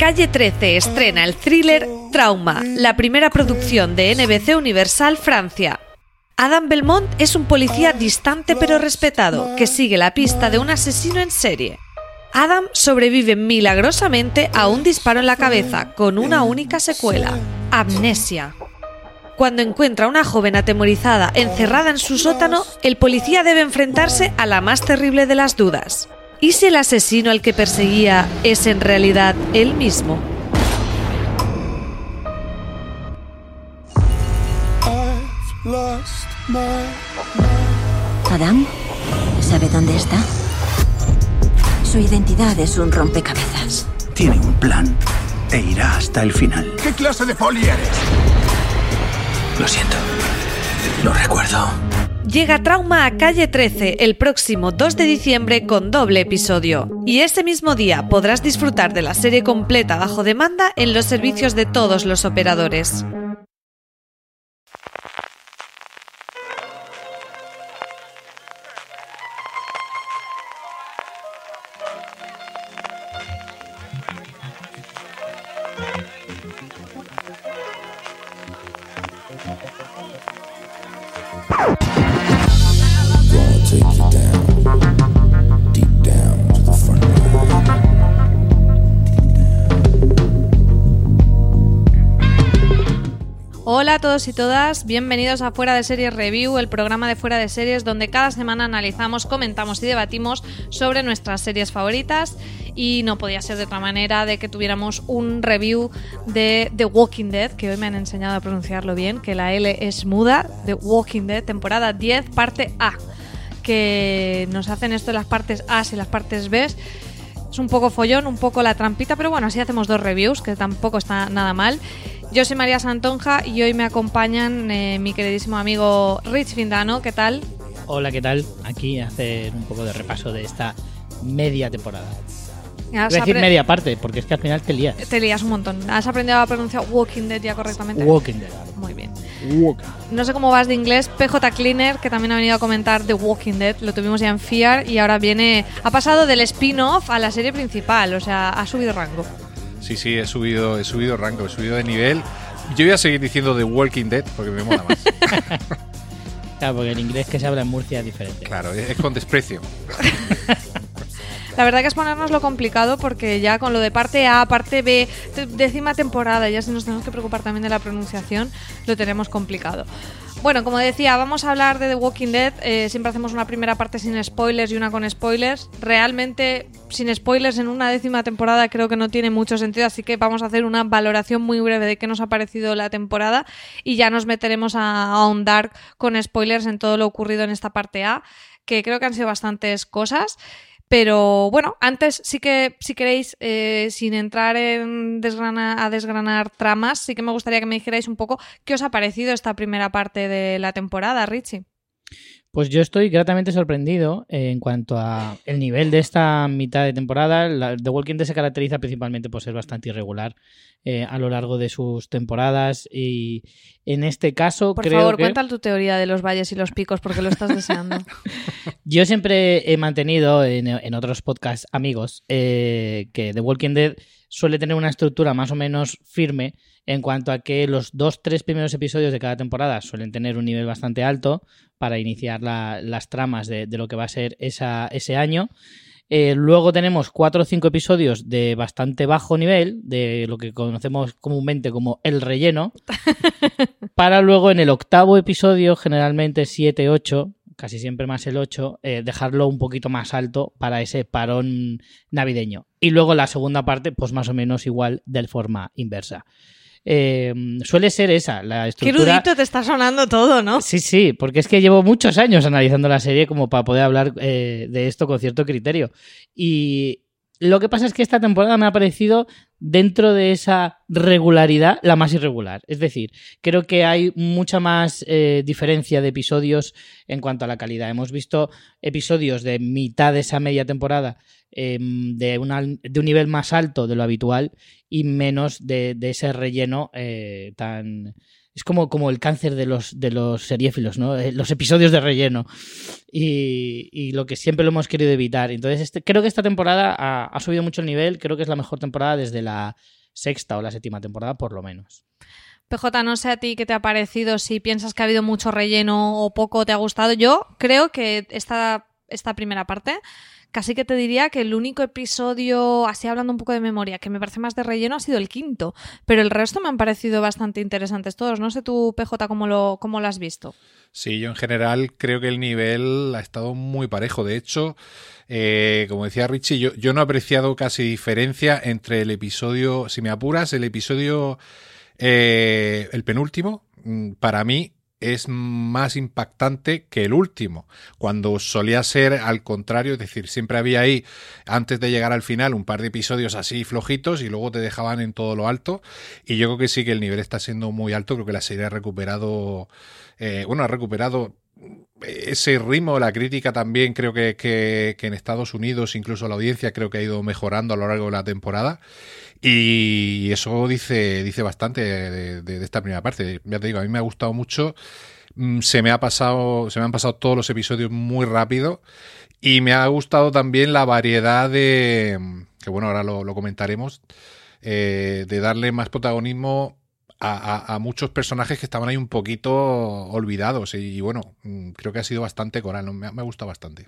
Calle 13 estrena el thriller Trauma, la primera producción de NBC Universal Francia. Adam Belmont es un policía distante pero respetado que sigue la pista de un asesino en serie. Adam sobrevive milagrosamente a un disparo en la cabeza con una única secuela: amnesia. Cuando encuentra a una joven atemorizada encerrada en su sótano, el policía debe enfrentarse a la más terrible de las dudas. ¿Y si el asesino al que perseguía es en realidad él mismo? ¿Adam? ¿Sabe dónde está? Su identidad es un rompecabezas. Tiene un plan e irá hasta el final. ¿Qué clase de poli eres? Lo siento, lo recuerdo. Llega Trauma a Calle 13 el próximo 2 de diciembre con doble episodio. Y ese mismo día podrás disfrutar de la serie completa bajo demanda en los servicios de todos los operadores. Hola a todos y todas, bienvenidos a Fuera de Series Review, el programa de Fuera de Series donde cada semana analizamos, comentamos y debatimos sobre nuestras series favoritas, y no podía ser de otra manera de que tuviéramos un review de The Walking Dead, que hoy me han enseñado a pronunciarlo bien, que la L es muda. The Walking Dead, temporada 10, parte A, que nos hacen esto de las partes A y las partes B. Es un poco follón, un poco la trampita, pero bueno, así hacemos dos reviews, que tampoco está nada mal. Yo soy María Santonja y hoy me acompañan mi queridísimo amigo Rich Findano. ¿Qué tal? Hola, ¿qué tal? Aquí a hacer un poco de repaso de esta media temporada. Voy a decir media parte, porque es que al final te lías. Te lías un montón. ¿Has aprendido a pronunciar Walking Dead ya correctamente? Walking Dead. Muy bien. Walking. No sé cómo vas de inglés. PJ Cleaner, que también ha venido a comentar The Walking Dead. Lo tuvimos ya en Fear y ahora viene... Ha pasado del spin-off a la serie principal. O sea, ha subido rango. Sí, he subido rango, he subido de nivel. Yo voy a seguir diciendo The Walking Dead porque me mola más. Claro, porque el inglés que se habla en Murcia es diferente. Claro, es con desprecio. La verdad que es ponernos lo complicado, porque ya con lo de parte A, parte B, décima temporada, ya si nos tenemos que preocupar también de la pronunciación, lo tenemos complicado. Bueno, como decía, vamos a hablar de The Walking Dead. Siempre hacemos una primera parte sin spoilers y una con spoilers. Realmente, sin spoilers en una décima temporada creo que no tiene mucho sentido, así que vamos a hacer una valoración muy breve de qué nos ha parecido la temporada y ya nos meteremos a ahondar con spoilers en todo lo ocurrido en esta parte A, que creo que han sido bastantes cosas. Pero bueno, antes sí que, si queréis, sin entrar en desgranar tramas, sí que me gustaría que me dijerais un poco qué os ha parecido esta primera parte de la temporada, Richie. Pues yo estoy gratamente sorprendido en cuanto a el nivel de esta mitad de temporada. The Walking Dead se caracteriza principalmente por ser bastante irregular a lo largo de sus temporadas, y en este caso Por favor, cuéntale tu teoría de los valles y los picos, porque lo estás deseando. Yo siempre he mantenido en otros podcasts amigos que The Walking Dead suele tener una estructura más o menos firme en cuanto a que los 2-3 primeros episodios de cada temporada suelen tener un nivel bastante alto para iniciar las tramas de lo que va a ser ese año. Luego tenemos 4 o 5 episodios de bastante bajo nivel, de lo que conocemos comúnmente como el relleno, para luego en el 8º episodio, generalmente 7-8, casi siempre más el 8, dejarlo un poquito más alto para ese parón navideño. Y luego la segunda parte, pues más o menos igual, de forma inversa. Suele ser esa la estructura. Qué erudito te está sonando todo, ¿no? Sí, porque es que llevo muchos años analizando la serie como para poder hablar de esto con cierto criterio. Y lo que pasa es que esta temporada me ha parecido, dentro de esa regularidad, la más irregular. Es decir, creo que hay mucha más diferencia de episodios en cuanto a la calidad. Hemos visto episodios de mitad de esa media temporada de un nivel más alto de lo habitual y menos de ese relleno tan Es como el cáncer de los seriéfilos, ¿no? Los episodios de relleno. Y lo que siempre lo hemos querido evitar. Entonces, creo que esta temporada ha subido mucho el nivel. Creo que es la mejor temporada desde la 6ª o la 7ª temporada, por lo menos. PJ, no sé a ti qué te ha parecido, si piensas que ha habido mucho relleno o poco te ha gustado. Yo creo que esta primera parte, casi que te diría que el único episodio, así hablando un poco de memoria, que me parece más de relleno ha sido el 5º, pero el resto me han parecido bastante interesantes todos. No sé tú, PJ, cómo lo has visto. Sí, yo en general creo que el nivel ha estado muy parejo. De hecho, como decía Richie, yo no he apreciado casi diferencia entre el episodio, si me apuras, el episodio, el penúltimo, para mí es más impactante que el último, cuando solía ser al contrario, es decir, siempre había ahí, antes de llegar al final, un par de episodios así flojitos y luego te dejaban en todo lo alto, y yo creo que sí que el nivel está siendo muy alto. Creo que la serie ha recuperado ese ritmo. La crítica también creo que en Estados Unidos, incluso la audiencia, creo que ha ido mejorando a lo largo de la temporada, y eso dice bastante de esta primera parte. Ya te digo, a mí me ha gustado mucho. Se me han pasado todos los episodios muy rápido, y me ha gustado también la variedad que bueno, ahora lo comentaremos, de darle más protagonismo a muchos personajes que estaban ahí un poquito olvidados, y bueno, creo que ha sido bastante coral, ¿no? Me ha gustado bastante.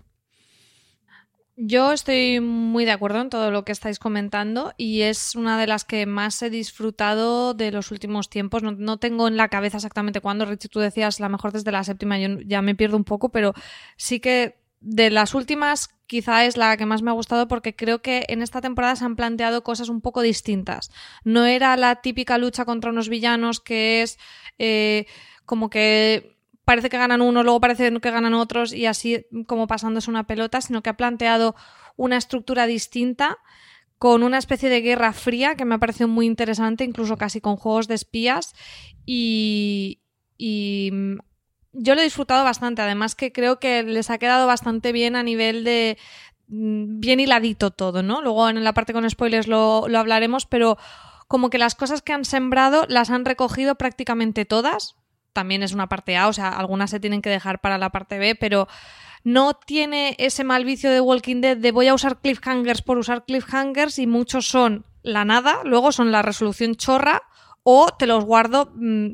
Yo estoy muy de acuerdo en todo lo que estáis comentando, y es una de las que más he disfrutado de los últimos tiempos. No tengo en la cabeza exactamente cuándo. Richie, tú decías la mejor desde la 7ª, yo ya me pierdo un poco, pero sí que de las últimas quizá es la que más me ha gustado, porque creo que en esta temporada se han planteado cosas un poco distintas. No era la típica lucha contra unos villanos que es como que parece que ganan uno, luego parece que ganan otros, y así como pasándose una pelota, sino que ha planteado una estructura distinta, con una especie de guerra fría que me ha parecido muy interesante, incluso casi con juegos de espías, y yo lo he disfrutado bastante. Además que creo que les ha quedado bastante bien a nivel de bien hiladito todo, ¿no? Luego en la parte con spoilers lo hablaremos, pero como que las cosas que han sembrado las han recogido prácticamente todas. También es una parte A, o sea, algunas se tienen que dejar para la parte B, pero no tiene ese mal vicio de Walking Dead de voy a usar cliffhangers por usar cliffhangers, y muchos son la nada, luego son la resolución chorra, o te los guardo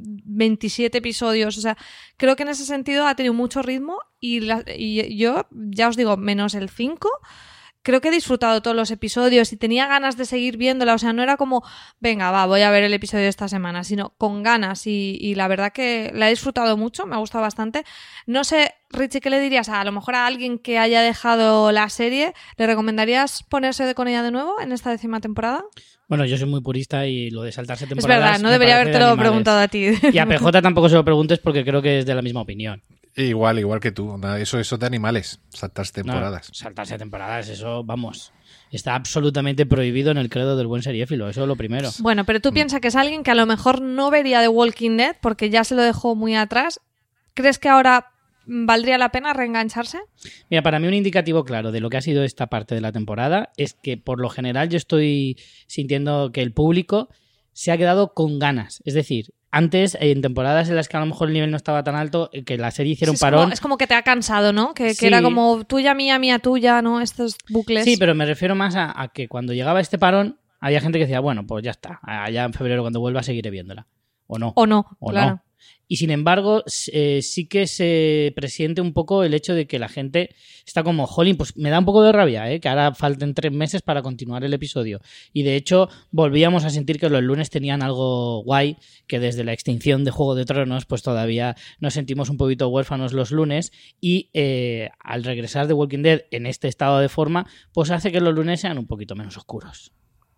27 episodios. O sea, creo que en ese sentido ha tenido mucho ritmo, y yo, ya os digo, menos el 5, creo que he disfrutado todos los episodios y tenía ganas de seguir viéndola. O sea, no era como, venga, voy a ver el episodio de esta semana, sino con ganas, y la verdad que la he disfrutado mucho, me ha gustado bastante. No sé, Richie, ¿qué le dirías a lo mejor a alguien que haya dejado la serie? ¿Le recomendarías ponerse con ella de nuevo en esta 10ª temporada? Bueno, yo soy muy purista, y lo de saltarse temporadas... Es verdad, no debería habértelo preguntado a ti. Y a PJ tampoco se lo preguntes, porque creo que es de la misma opinión. Igual que tú. Eso de animales, saltarse temporadas. No, saltarse temporadas, eso, vamos, está absolutamente prohibido en el credo del buen seriéfilo, eso es lo primero. Bueno, pero tú piensas que es alguien que a lo mejor no vería The Walking Dead porque ya se lo dejó muy atrás. ¿Crees que ahora valdría la pena reengancharse? Mira, para mí un indicativo claro de lo que ha sido esta parte de la temporada es que por lo general yo estoy sintiendo que el público se ha quedado con ganas. Es decir, antes, en temporadas en las que a lo mejor el nivel no estaba tan alto, que la serie hiciera un parón... Es como que te ha cansado, ¿no? Que sí. Era como tuya, mía, mía, tuya, ¿no? Estos bucles. Sí, pero me refiero más a que cuando llegaba este parón, había gente que decía, bueno, pues ya está, allá en febrero cuando vuelva seguiré viéndola. O no. Claro. No. Y sin embargo, sí que se presiente un poco el hecho de que la gente está como, jolín, pues me da un poco de rabia, que ahora falten 3 meses para continuar el episodio. Y de hecho, volvíamos a sentir que los lunes tenían algo guay, que desde la extinción de Juego de Tronos, pues todavía nos sentimos un poquito huérfanos los lunes, y al regresar de Walking Dead en este estado de forma, pues hace que los lunes sean un poquito menos oscuros.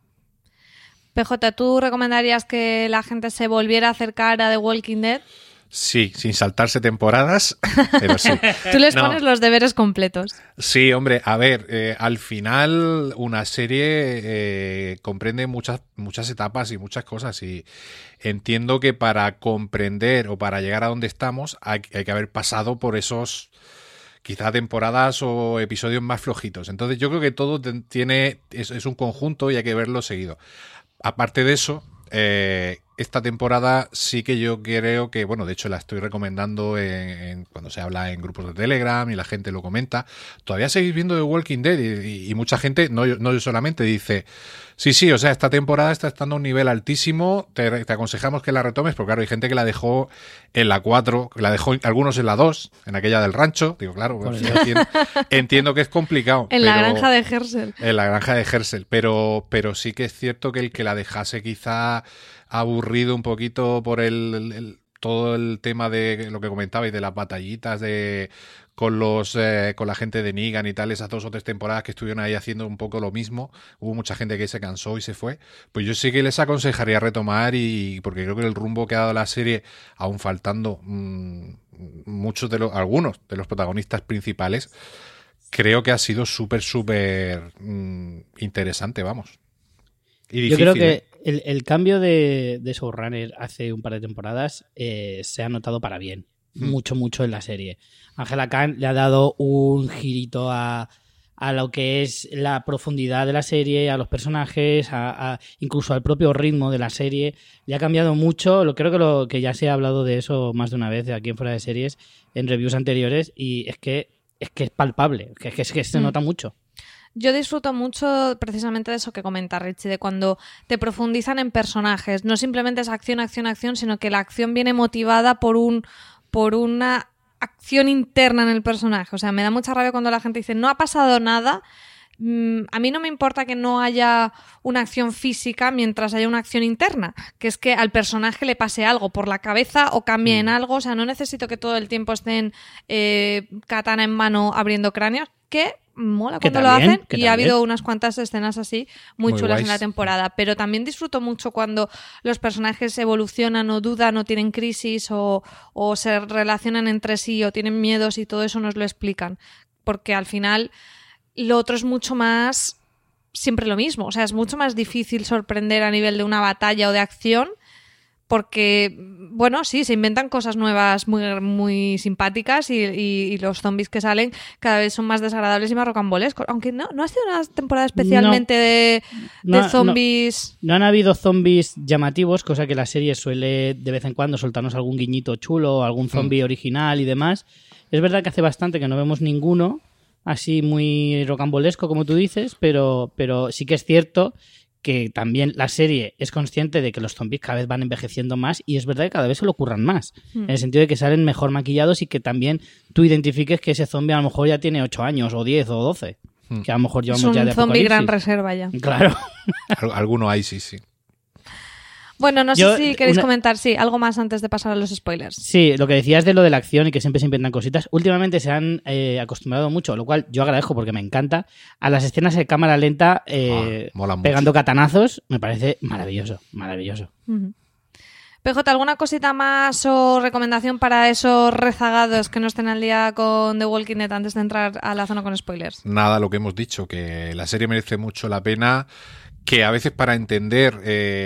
PJ, ¿tú recomendarías que la gente se volviera a acercar a The Walking Dead? Sí, sin saltarse temporadas, pero sí. Tú les pones los deberes completos. Sí, hombre, a ver, al final una serie comprende muchas etapas y muchas cosas, y entiendo que para comprender o para llegar a donde estamos hay que haber pasado por esos quizá temporadas o episodios más flojitos. Entonces yo creo que todo es un conjunto y hay que verlo seguido. Aparte de eso, esta temporada sí que yo creo que, bueno, de hecho la estoy recomendando cuando se habla en grupos de Telegram y la gente lo comenta. Todavía seguís viendo The Walking Dead y mucha gente, no yo solamente, dice, sí, o sea, esta temporada está estando a un nivel altísimo, te aconsejamos que la retomes, porque claro, hay gente que la dejó en la 4, que la dejó algunos en la 2, en aquella del rancho. Digo, claro, pues, entiendo que es complicado. En la granja de Herschel. En la granja de Herschel, pero sí que es cierto que el que la dejase quizá aburrido un poquito por todo el tema de lo que comentabais de las batallitas con la gente de Negan y tal, esas 2 o 3 temporadas que estuvieron ahí haciendo un poco lo mismo. Hubo mucha gente que se cansó y se fue. Pues yo sí que les aconsejaría retomar, porque creo que el rumbo que ha dado la serie, aún faltando algunos de los protagonistas principales, creo que ha sido súper interesante, vamos. Y difícil, yo creo que el cambio de showrunner hace un par de temporadas se ha notado para bien. Mucho en la serie. Angela Kang le ha dado un girito a lo que es la profundidad de la serie, a los personajes, incluso al propio ritmo de la serie. Le ha cambiado mucho. Creo que ya se ha hablado de eso más de una vez aquí en Fuera de Series, en reviews anteriores, y es que es palpable, que se nota mucho. Yo disfruto mucho precisamente de eso que comenta Richie, de cuando te profundizan en personajes. No simplemente es acción, sino que la acción viene motivada por una acción interna en el personaje. O sea, me da mucha rabia cuando la gente dice no ha pasado nada. A mí no me importa que no haya una acción física mientras haya una acción interna, que es que al personaje le pase algo por la cabeza o cambie en algo. O sea, no necesito que todo el tiempo estén katana en mano abriendo cráneos, que mola cuando lo hacen, y ha habido unas cuantas escenas así muy chulas en la temporada, pero también disfruto mucho cuando los personajes evolucionan o dudan o tienen crisis o se relacionan entre sí o tienen miedos, y todo eso nos lo explican, porque al final lo otro es mucho más siempre lo mismo. O sea, es mucho más difícil sorprender a nivel de una batalla o de acción, porque, bueno, sí, se inventan cosas nuevas muy, muy simpáticas y los zombies que salen cada vez son más desagradables y más rocambolescos. Aunque no ha sido una temporada especialmente de zombies. No han habido zombies llamativos, cosa que la serie suele de vez en cuando soltarnos algún guiñito chulo, algún zombie original y demás. Es verdad que hace bastante que no vemos ninguno así muy rocambolesco, como tú dices, pero sí que es cierto que también la serie es consciente de que los zombies cada vez van envejeciendo más, y es verdad que cada vez se lo ocurran más, en el sentido de que salen mejor maquillados y que también tú identifiques que ese zombie a lo mejor ya tiene 8 años o 10 o 12, que a lo mejor llevamos ya de apocalipsis. Es un zombie gran reserva ya. Claro. Alguno hay, sí. Bueno, no sé si queréis comentar, algo más antes de pasar a los spoilers. Sí, lo que decías de lo de la acción y que siempre se inventan cositas. Últimamente se han acostumbrado mucho, lo cual yo agradezco porque me encanta, a las escenas de cámara lenta pegando catanazos. Me parece maravilloso. Uh-huh. PJ, ¿alguna cosita más o recomendación para esos rezagados que no estén al día con The Walking Dead antes de entrar a la zona con spoilers? Nada, lo que hemos dicho, que la serie merece mucho la pena, que a veces para entender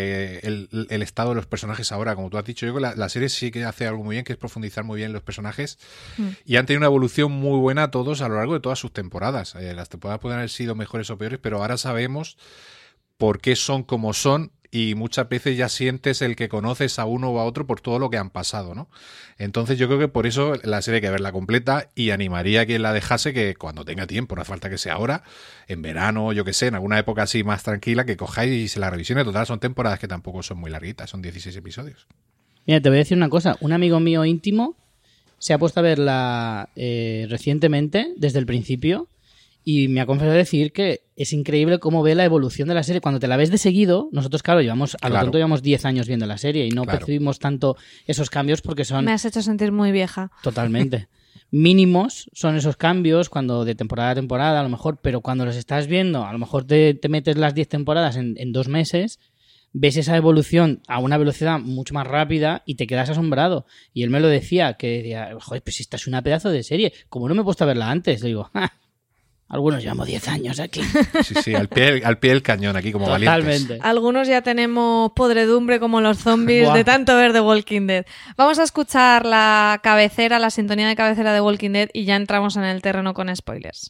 el estado de los personajes ahora, como tú has dicho, yo creo que la serie sí que hace algo muy bien, que es profundizar muy bien en los personajes, y han tenido una evolución muy buena todos a lo largo de todas sus temporadas. Las temporadas pueden haber sido mejores o peores, pero ahora sabemos por qué son como son, y muchas veces ya sientes el que conoces a uno o a otro por todo lo que han pasado, ¿no? Entonces yo creo que por eso la serie hay que verla completa, y animaría a quien la dejase que cuando tenga tiempo, no hace falta que sea ahora, en verano, yo que sé, en alguna época así más tranquila, que cojáis y se la revisione. Total, son temporadas que tampoco son muy larguitas, son 16 episodios. Mira, te voy a decir una cosa. Un amigo mío íntimo se ha puesto a verla recientemente, desde el principio, y me ha confesado decir que es increíble cómo ve la evolución de la serie. Cuando te la ves de seguido, nosotros, claro, lo tonto llevamos 10 años viendo la serie y no percibimos tanto esos cambios porque son... Me has hecho sentir muy vieja. Totalmente. Mínimos son esos cambios cuando de temporada a temporada, a lo mejor, pero cuando los estás viendo, a lo mejor te metes las 10 temporadas en 2 meses, ves esa evolución a una velocidad mucho más rápida y te quedas asombrado. Y él me lo decía, joder, pues esta es una pedazo de serie. Como no me he puesto a verla antes, le digo, algunos llevamos 10 años aquí. Sí, al pie del cañón aquí como Totalmente. Valientes. Algunos ya tenemos podredumbre como los zombies de tanto ver The Walking Dead. Vamos a escuchar la sintonía de cabecera de Walking Dead, y ya entramos en el terreno con spoilers.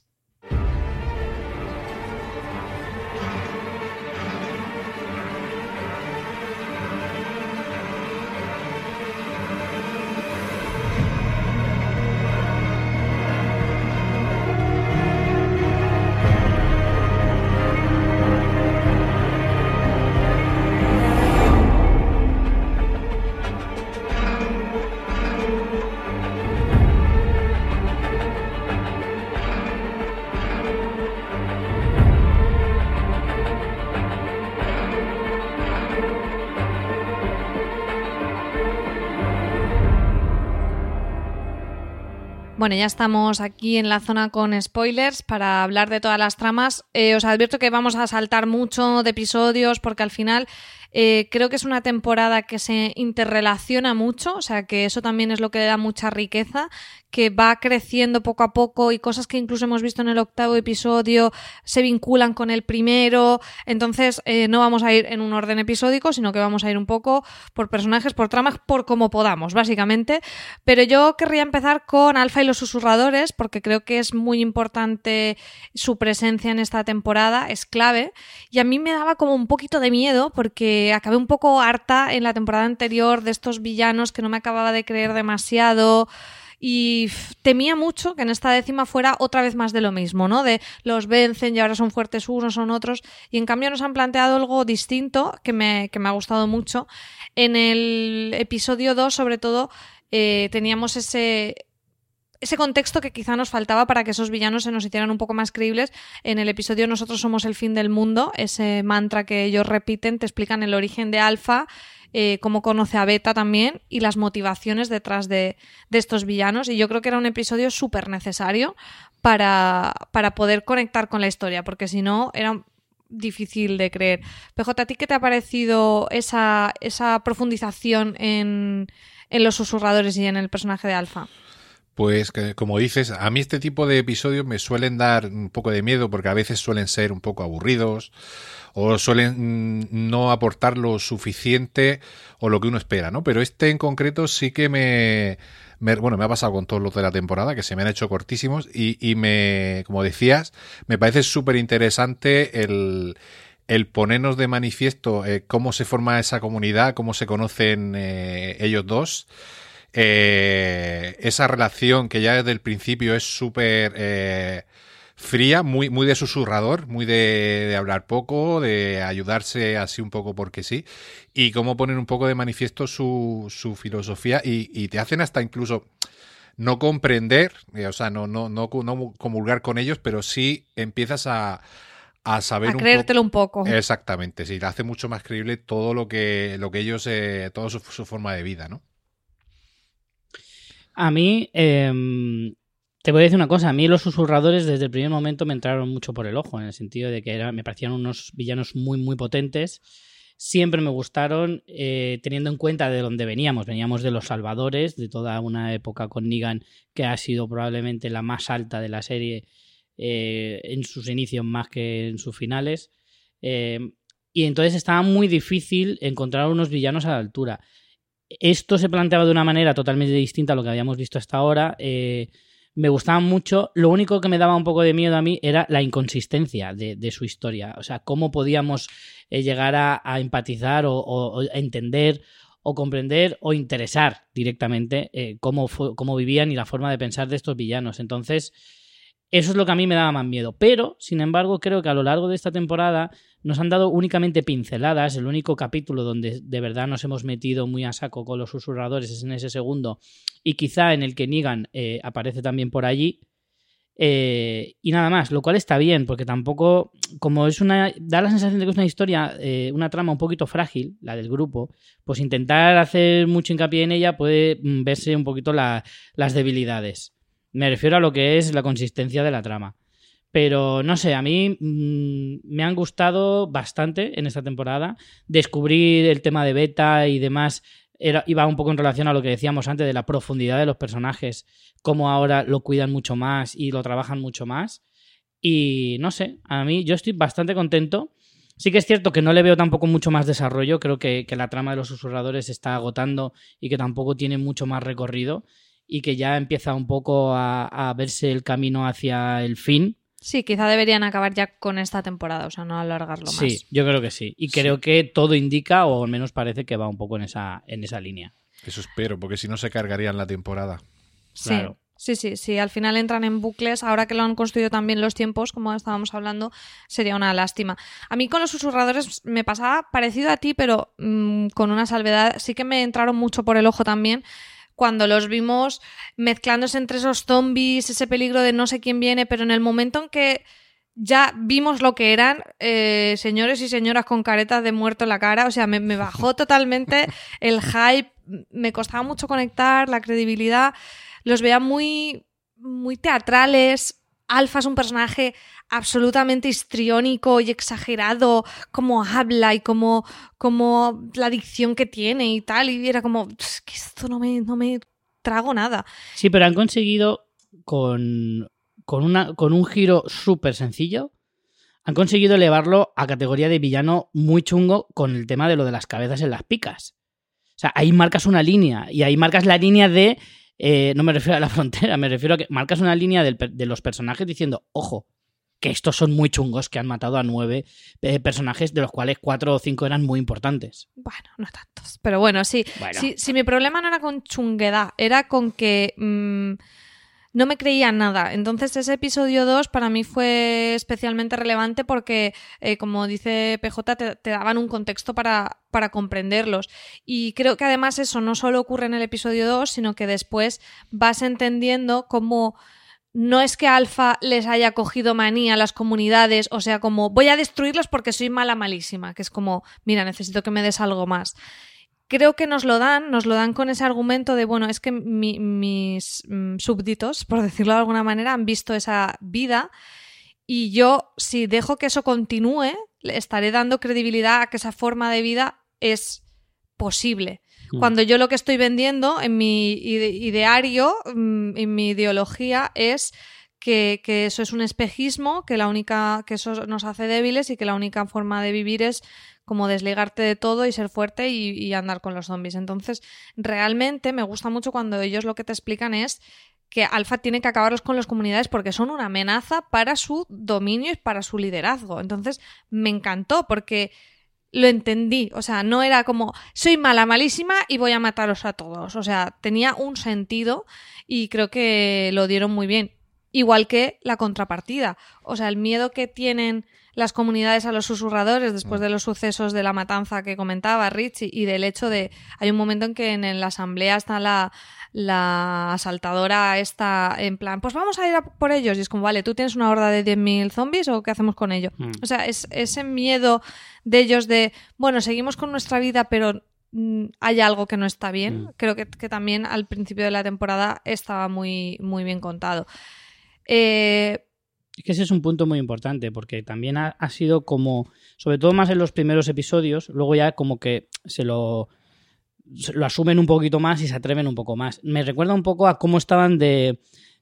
Bueno, ya estamos aquí en la zona con spoilers para hablar de todas las tramas. Os advierto que vamos a saltar mucho de episodios porque al final creo que es una temporada que se interrelaciona mucho, o sea que eso también es lo que le da mucha riqueza, que va creciendo poco a poco y cosas que incluso hemos visto en el 8º episodio se vinculan con el primero. Entonces no vamos a ir en un orden episódico, sino que vamos a ir un poco por personajes, por tramas, por como podamos, básicamente. Pero yo querría empezar con Alpha y los susurradores, porque creo que es muy importante su presencia en esta temporada, es clave. Y a mí me daba como un poquito de miedo, porque acabé un poco harta en la temporada anterior de estos villanos que no me acababa de creer demasiado. Y temía mucho que en esta 10ª fuera otra vez más de lo mismo, ¿no? De los vencen y ahora son fuertes unos, son otros. Y en cambio nos han planteado algo distinto que me ha gustado mucho. En el episodio 2, sobre todo, teníamos ese contexto que quizá nos faltaba para que esos villanos se nos hicieran un poco más creíbles. En el episodio Nosotros somos el fin del mundo, ese mantra que ellos repiten, te explican el origen de Alpha, cómo conoce a Beta también y las motivaciones detrás de estos villanos. Y yo creo que era un episodio súper necesario para poder conectar con la historia, porque si no era difícil de creer. PJ, ¿a ti qué te ha parecido esa profundización en los susurradores y en el personaje de Alpha? Pues como dices, a mí este tipo de episodios me suelen dar un poco de miedo porque a veces suelen ser un poco aburridos o suelen no aportar lo suficiente o lo que uno espera, ¿no? Pero este en concreto sí que me ha pasado con todos los de la temporada, que se me han hecho cortísimos y como decías, me parece súper interesante el ponernos de manifiesto cómo se forma esa comunidad, cómo se conocen ellos dos. Esa relación que ya desde el principio es súper fría, muy de susurrador, muy de hablar poco, de ayudarse así un poco porque sí, y cómo ponen un poco de manifiesto su filosofía y te hacen hasta incluso no comprender, o sea, no comulgar con ellos, pero sí empiezas a saber a creértelo un poco. Exactamente, sí, hace mucho más creíble todo lo que ellos, toda su forma de vida, ¿no? A mí, te voy a decir una cosa, a mí los susurradores desde el primer momento me entraron mucho por el ojo, en el sentido de que me parecían unos villanos muy, muy potentes. Siempre me gustaron, teniendo en cuenta de dónde veníamos. Veníamos de los Salvadores, de toda una época con Negan que ha sido probablemente la más alta de la serie en sus inicios más que en sus finales. Y entonces estaba muy difícil encontrar unos villanos a la altura. Esto se planteaba de una manera totalmente distinta a lo que habíamos visto hasta ahora. Me gustaban mucho. Lo único que me daba un poco de miedo a mí era la inconsistencia de su historia. O sea, cómo podíamos llegar a empatizar o entender o comprender o interesar directamente cómo vivían y la forma de pensar de estos villanos. Entonces, eso es lo que a mí me daba más miedo. Pero, sin embargo, creo que a lo largo de esta temporada nos han dado únicamente pinceladas. El único capítulo donde de verdad nos hemos metido muy a saco con los susurradores es en ese segundo, y quizá en el que Negan aparece también por allí. Y nada más, lo cual está bien, porque tampoco, como da la sensación de que es una historia, una trama un poquito frágil, la del grupo, pues intentar hacer mucho hincapié en ella puede verse un poquito las debilidades. Me refiero a lo que es la consistencia de la trama. Pero no sé, a mí me han gustado bastante en esta temporada. Descubrir el tema de Beta y demás iba un poco en relación a lo que decíamos antes de la profundidad de los personajes, cómo ahora lo cuidan mucho más y lo trabajan mucho más. Y no sé, a mí yo estoy bastante contento. Sí que es cierto que no le veo tampoco mucho más desarrollo. Creo que la trama de los susurradores se está agotando y que tampoco tiene mucho más recorrido y que ya empieza un poco a verse el camino hacia el fin. Sí, quizá deberían acabar ya con esta temporada, o sea, no alargarlo más. Sí, yo creo que sí. Y creo que todo indica, o al menos parece que va un poco en esa línea. Eso espero, porque si no se cargarían la temporada. Sí. Claro. Sí, al final entran en bucles. Ahora que lo han construido también los tiempos, como estábamos hablando, sería una lástima. A mí con los susurradores me pasaba parecido a ti, pero con una salvedad. Sí que me entraron mucho por el ojo también cuando los vimos mezclándose entre esos zombies, ese peligro de no sé quién viene, pero en el momento en que ya vimos lo que eran, señores y señoras con caretas de muerto en la cara, o sea, me bajó totalmente el hype, me costaba mucho conectar, la credibilidad, los veía muy muy teatrales. Alpha es un personaje absolutamente histriónico y exagerado, como habla y como la dicción que tiene y tal, y era como, es que esto no me trago nada. Sí, pero han conseguido con un giro súper sencillo, han conseguido elevarlo a categoría de villano muy chungo con el tema de lo de las cabezas en las picas. O sea, ahí marcas una línea, y ahí marcas la línea de... no me refiero a la frontera, me refiero a que marcas una línea de los personajes diciendo, ojo, que estos son muy chungos, que han matado a 9 personajes, de los cuales 4 o 5 eran muy importantes. Bueno, no tantos, pero bueno, sí. Bueno. Si mi problema no era con chunguedad, era con que no me creía nada. Entonces ese episodio 2 para mí fue especialmente relevante porque, como dice PJ, te daban un contexto para comprenderlos. Y creo que además eso no solo ocurre en el episodio 2, sino que después vas entendiendo cómo no es que Alpha les haya cogido manía a las comunidades, o sea, como voy a destruirlos porque soy malísima, que es como, mira, necesito que me des algo más. Creo que nos lo dan con ese argumento de, bueno, es que mis súbditos, por decirlo de alguna manera, han visto esa vida y yo, si dejo que eso continúe, le estaré dando credibilidad a que esa forma de vida es posible. Cuando yo lo que estoy vendiendo en mi ideario, en mi ideología, es que eso es un espejismo, que eso nos hace débiles y que la única forma de vivir es como desligarte de todo y ser fuerte y andar con los zombies. Entonces, realmente me gusta mucho cuando ellos lo que te explican es que Alpha tiene que acabarlos con las comunidades porque son una amenaza para su dominio y para su liderazgo. Entonces, me encantó porque lo entendí. O sea, no era como soy malísima y voy a mataros a todos. O sea, tenía un sentido y creo que lo dieron muy bien. Igual que la contrapartida. O sea, el miedo que tienen las comunidades a los susurradores después de los sucesos de la matanza que comentaba Rich y del hecho de... Hay un momento en que en la asamblea está la asaltadora esta en plan, pues vamos a ir a por ellos. Y es como, vale, ¿tú tienes una horda de 10.000 zombies o qué hacemos con ello? O sea, es ese miedo de ellos de, bueno, seguimos con nuestra vida, pero hay algo que no está bien. Creo que también al principio de la temporada estaba muy, muy bien contado. Es que ese es un punto muy importante porque también ha sido como, sobre todo más en los primeros episodios, luego ya como que se lo asumen un poquito más y se atreven un poco más. Me recuerda un poco a cómo estaban de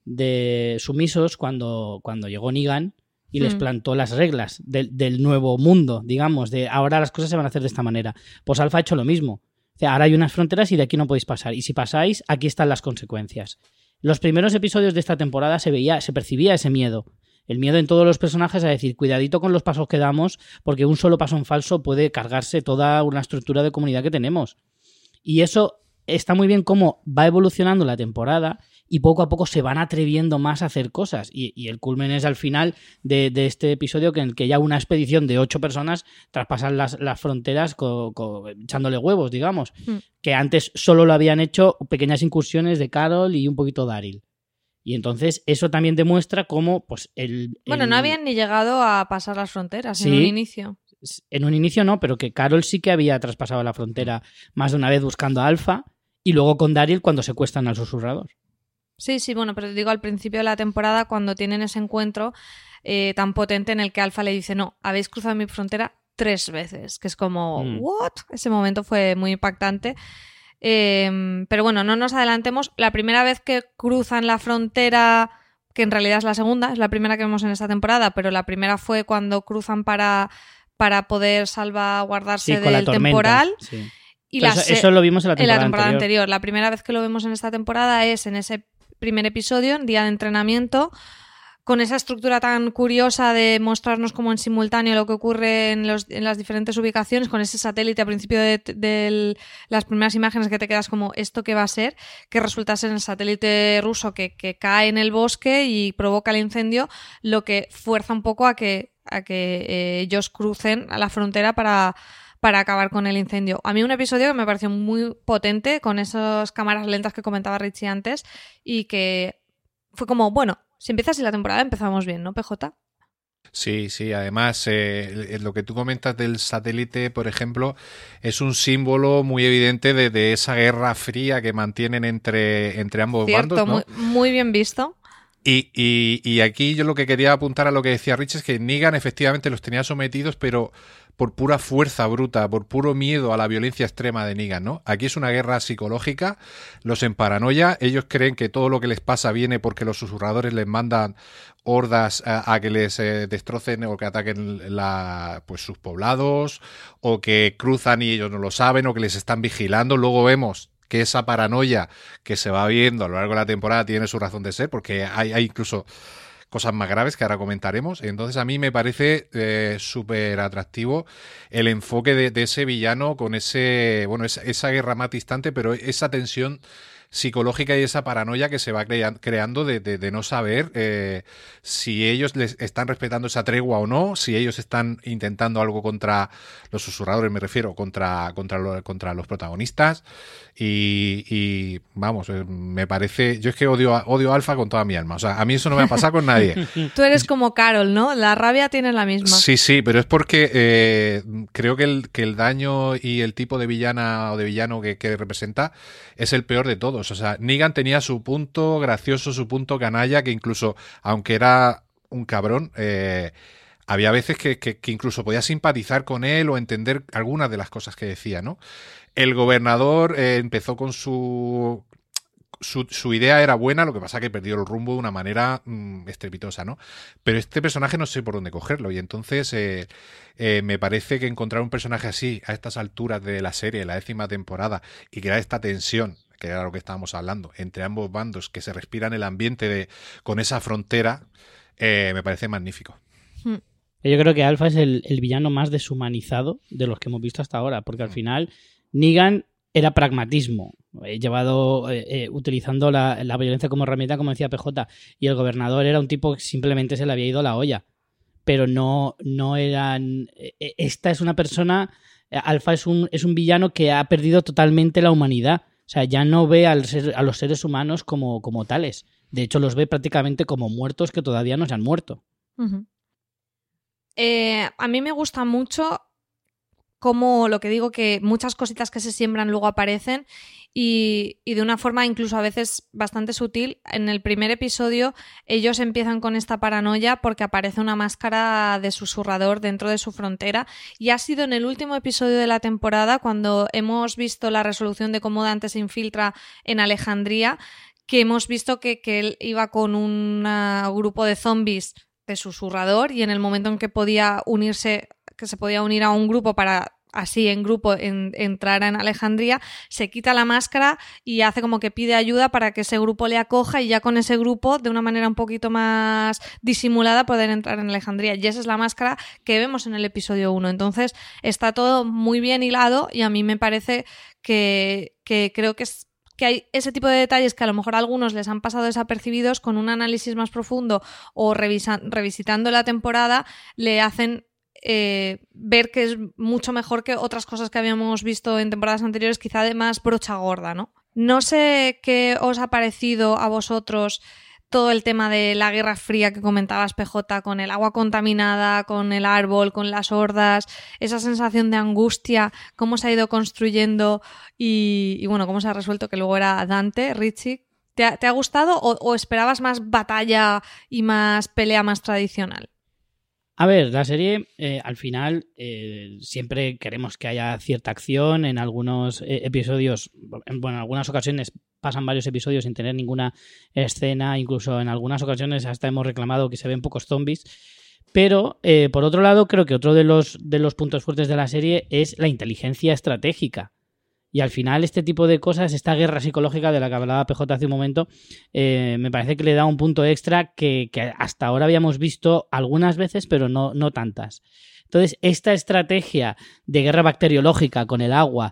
sumisos cuando llegó Negan y les plantó las reglas del nuevo mundo, digamos, de ahora las cosas se van a hacer de esta manera. Pues Alpha ha hecho lo mismo. O sea, ahora hay unas fronteras y de aquí no podéis pasar. Y si pasáis, aquí están las consecuencias. Los primeros episodios de esta temporada se percibía ese miedo. El miedo en todos los personajes a decir, cuidadito con los pasos que damos, porque un solo paso en falso puede cargarse toda una estructura de comunidad que tenemos. Y eso está muy bien cómo va evolucionando la temporada y poco a poco se van atreviendo más a hacer cosas. Y el culmen es al final de este episodio en el que ya una expedición de 8 personas traspasan las fronteras echándole huevos, digamos. Que antes solo lo habían hecho pequeñas incursiones de Carol y un poquito Daryl. Y entonces eso también demuestra cómo pues Bueno, no habían ni llegado a pasar las fronteras en un inicio. En un inicio no, pero que Carol sí que había traspasado la frontera más de una vez buscando a Alpha y luego con Daryl cuando secuestran al susurrador. Sí, bueno, pero te digo al principio de la temporada cuando tienen ese encuentro tan potente en el que Alpha le dice no, habéis cruzado mi frontera 3 veces, que es como ¿what? Ese momento fue muy impactante. Pero bueno, no nos adelantemos. La primera vez que cruzan la frontera, que en realidad es la segunda, es la primera que vemos en esta temporada, pero la primera fue cuando cruzan para poder salvaguardarse del temporal. Sí. Y eso lo vimos en la temporada anterior. La primera vez que lo vemos en esta temporada es en ese primer episodio, en día de entrenamiento, con esa estructura tan curiosa de mostrarnos como en simultáneo lo que ocurre en las diferentes ubicaciones, con ese satélite a principio de las primeras imágenes que te quedas como ¿esto qué va a ser? Que resulta ser el satélite ruso que cae en el bosque y provoca el incendio, lo que fuerza un poco a que ellos crucen a la frontera para acabar con el incendio. A mí un episodio que me pareció muy potente, con esas cámaras lentas que comentaba Richie antes, y que fue como, bueno, si empieza así la temporada empezamos bien, ¿no, PJ? Sí, además lo que tú comentas del satélite, por ejemplo, es un símbolo muy evidente de esa guerra fría que mantienen entre ambos bandos, ¿no? Muy bien visto. Y aquí yo lo que quería apuntar a lo que decía Rich es que Negan efectivamente los tenía sometidos, pero por pura fuerza bruta, por puro miedo a la violencia extrema de Negan, ¿no? Aquí es una guerra psicológica, los en paranoia, ellos creen que todo lo que les pasa viene porque los susurradores les mandan hordas a que les destrocen o que ataquen pues sus poblados, o que cruzan y ellos no lo saben, o que les están vigilando. Luego vemos que esa paranoia que se va viendo a lo largo de la temporada tiene su razón de ser, porque hay incluso cosas más graves que ahora comentaremos. Entonces a mí me parece súper atractivo el enfoque de ese villano con esa guerra más distante, pero esa tensión psicológica y esa paranoia que se va creando de no saber si ellos les están respetando esa tregua o no, si ellos están intentando algo contra los susurradores, me refiero, contra los protagonistas. Y vamos, me parece... Yo es que odio a Alpha con toda mi alma. O sea, a mí eso no me ha pasado con nadie. Tú eres como Carol, ¿no? La rabia tiene la misma. Sí, pero es porque creo que el daño y el tipo de villana o de villano que representa es el peor de todos. O sea, Negan tenía su punto gracioso, su punto canalla, que incluso, aunque era un cabrón, había veces que incluso podía simpatizar con él o entender algunas de las cosas que decía, ¿no? El gobernador empezó con su idea era buena, lo que pasa que perdió el rumbo de una manera estrepitosa, ¿no? Pero este personaje no sé por dónde cogerlo, y entonces me parece que encontrar un personaje así a estas alturas de la serie, la 10ª temporada, y crear esta tensión, que era lo que estábamos hablando, entre ambos bandos, que se respira en el ambiente con esa frontera, me parece magnífico. Yo creo que Alpha es el villano más deshumanizado de los que hemos visto hasta ahora, porque al final Negan era pragmatismo, utilizando la violencia como herramienta, como decía PJ, y el gobernador era un tipo que simplemente se le había ido la olla, pero no eran... Esta es una persona... Alpha es un villano que ha perdido totalmente la humanidad, o sea, ya no ve a los seres humanos como tales, de hecho los ve prácticamente como muertos que todavía no se han muerto. Uh-huh. A mí me gusta mucho como lo que digo, que muchas cositas que se siembran luego aparecen y de una forma incluso a veces bastante sutil. En el primer episodio ellos empiezan con esta paranoia porque aparece una máscara de susurrador dentro de su frontera, y ha sido en el último episodio de la temporada, cuando hemos visto la resolución de cómo Dante se infiltra en Alejandría, que hemos visto que él iba con un grupo de zombies de susurrador, y en el momento en que se podía unir a un grupo para así en grupo entrar en Alejandría, se quita la máscara y hace como que pide ayuda para que ese grupo le acoja, y ya con ese grupo, de una manera un poquito más disimulada, poder entrar en Alejandría. Y esa es la máscara que vemos en el episodio 1. Entonces está todo muy bien hilado, y a mí me parece que creo que hay ese tipo de detalles que a lo mejor a algunos les han pasado desapercibidos, con un análisis más profundo o revisitando la temporada, le hacen ver que es mucho mejor que otras cosas que habíamos visto en temporadas anteriores, quizá de más brocha gorda, ¿no? No sé qué os ha parecido a vosotros todo el tema de la Guerra Fría que comentabas, PJ, con el agua contaminada, con el árbol, con las hordas, esa sensación de angustia, cómo se ha ido construyendo y bueno, cómo se ha resuelto, que luego era Dante. Richie, ¿te ha gustado o esperabas más batalla y más pelea más tradicional? A ver, la serie, al final, siempre queremos que haya cierta acción. En algunos episodios, en algunas ocasiones pasan varios episodios sin tener ninguna escena, incluso en algunas ocasiones hasta hemos reclamado que se ven pocos zombies. Pero, por otro lado, creo que otro de los puntos fuertes de la serie es la inteligencia estratégica. Y al final este tipo de cosas, esta guerra psicológica de la que hablaba PJ hace un momento, me parece que le da un punto extra que hasta ahora habíamos visto algunas veces, pero no tantas. Entonces, esta estrategia de guerra bacteriológica con el agua,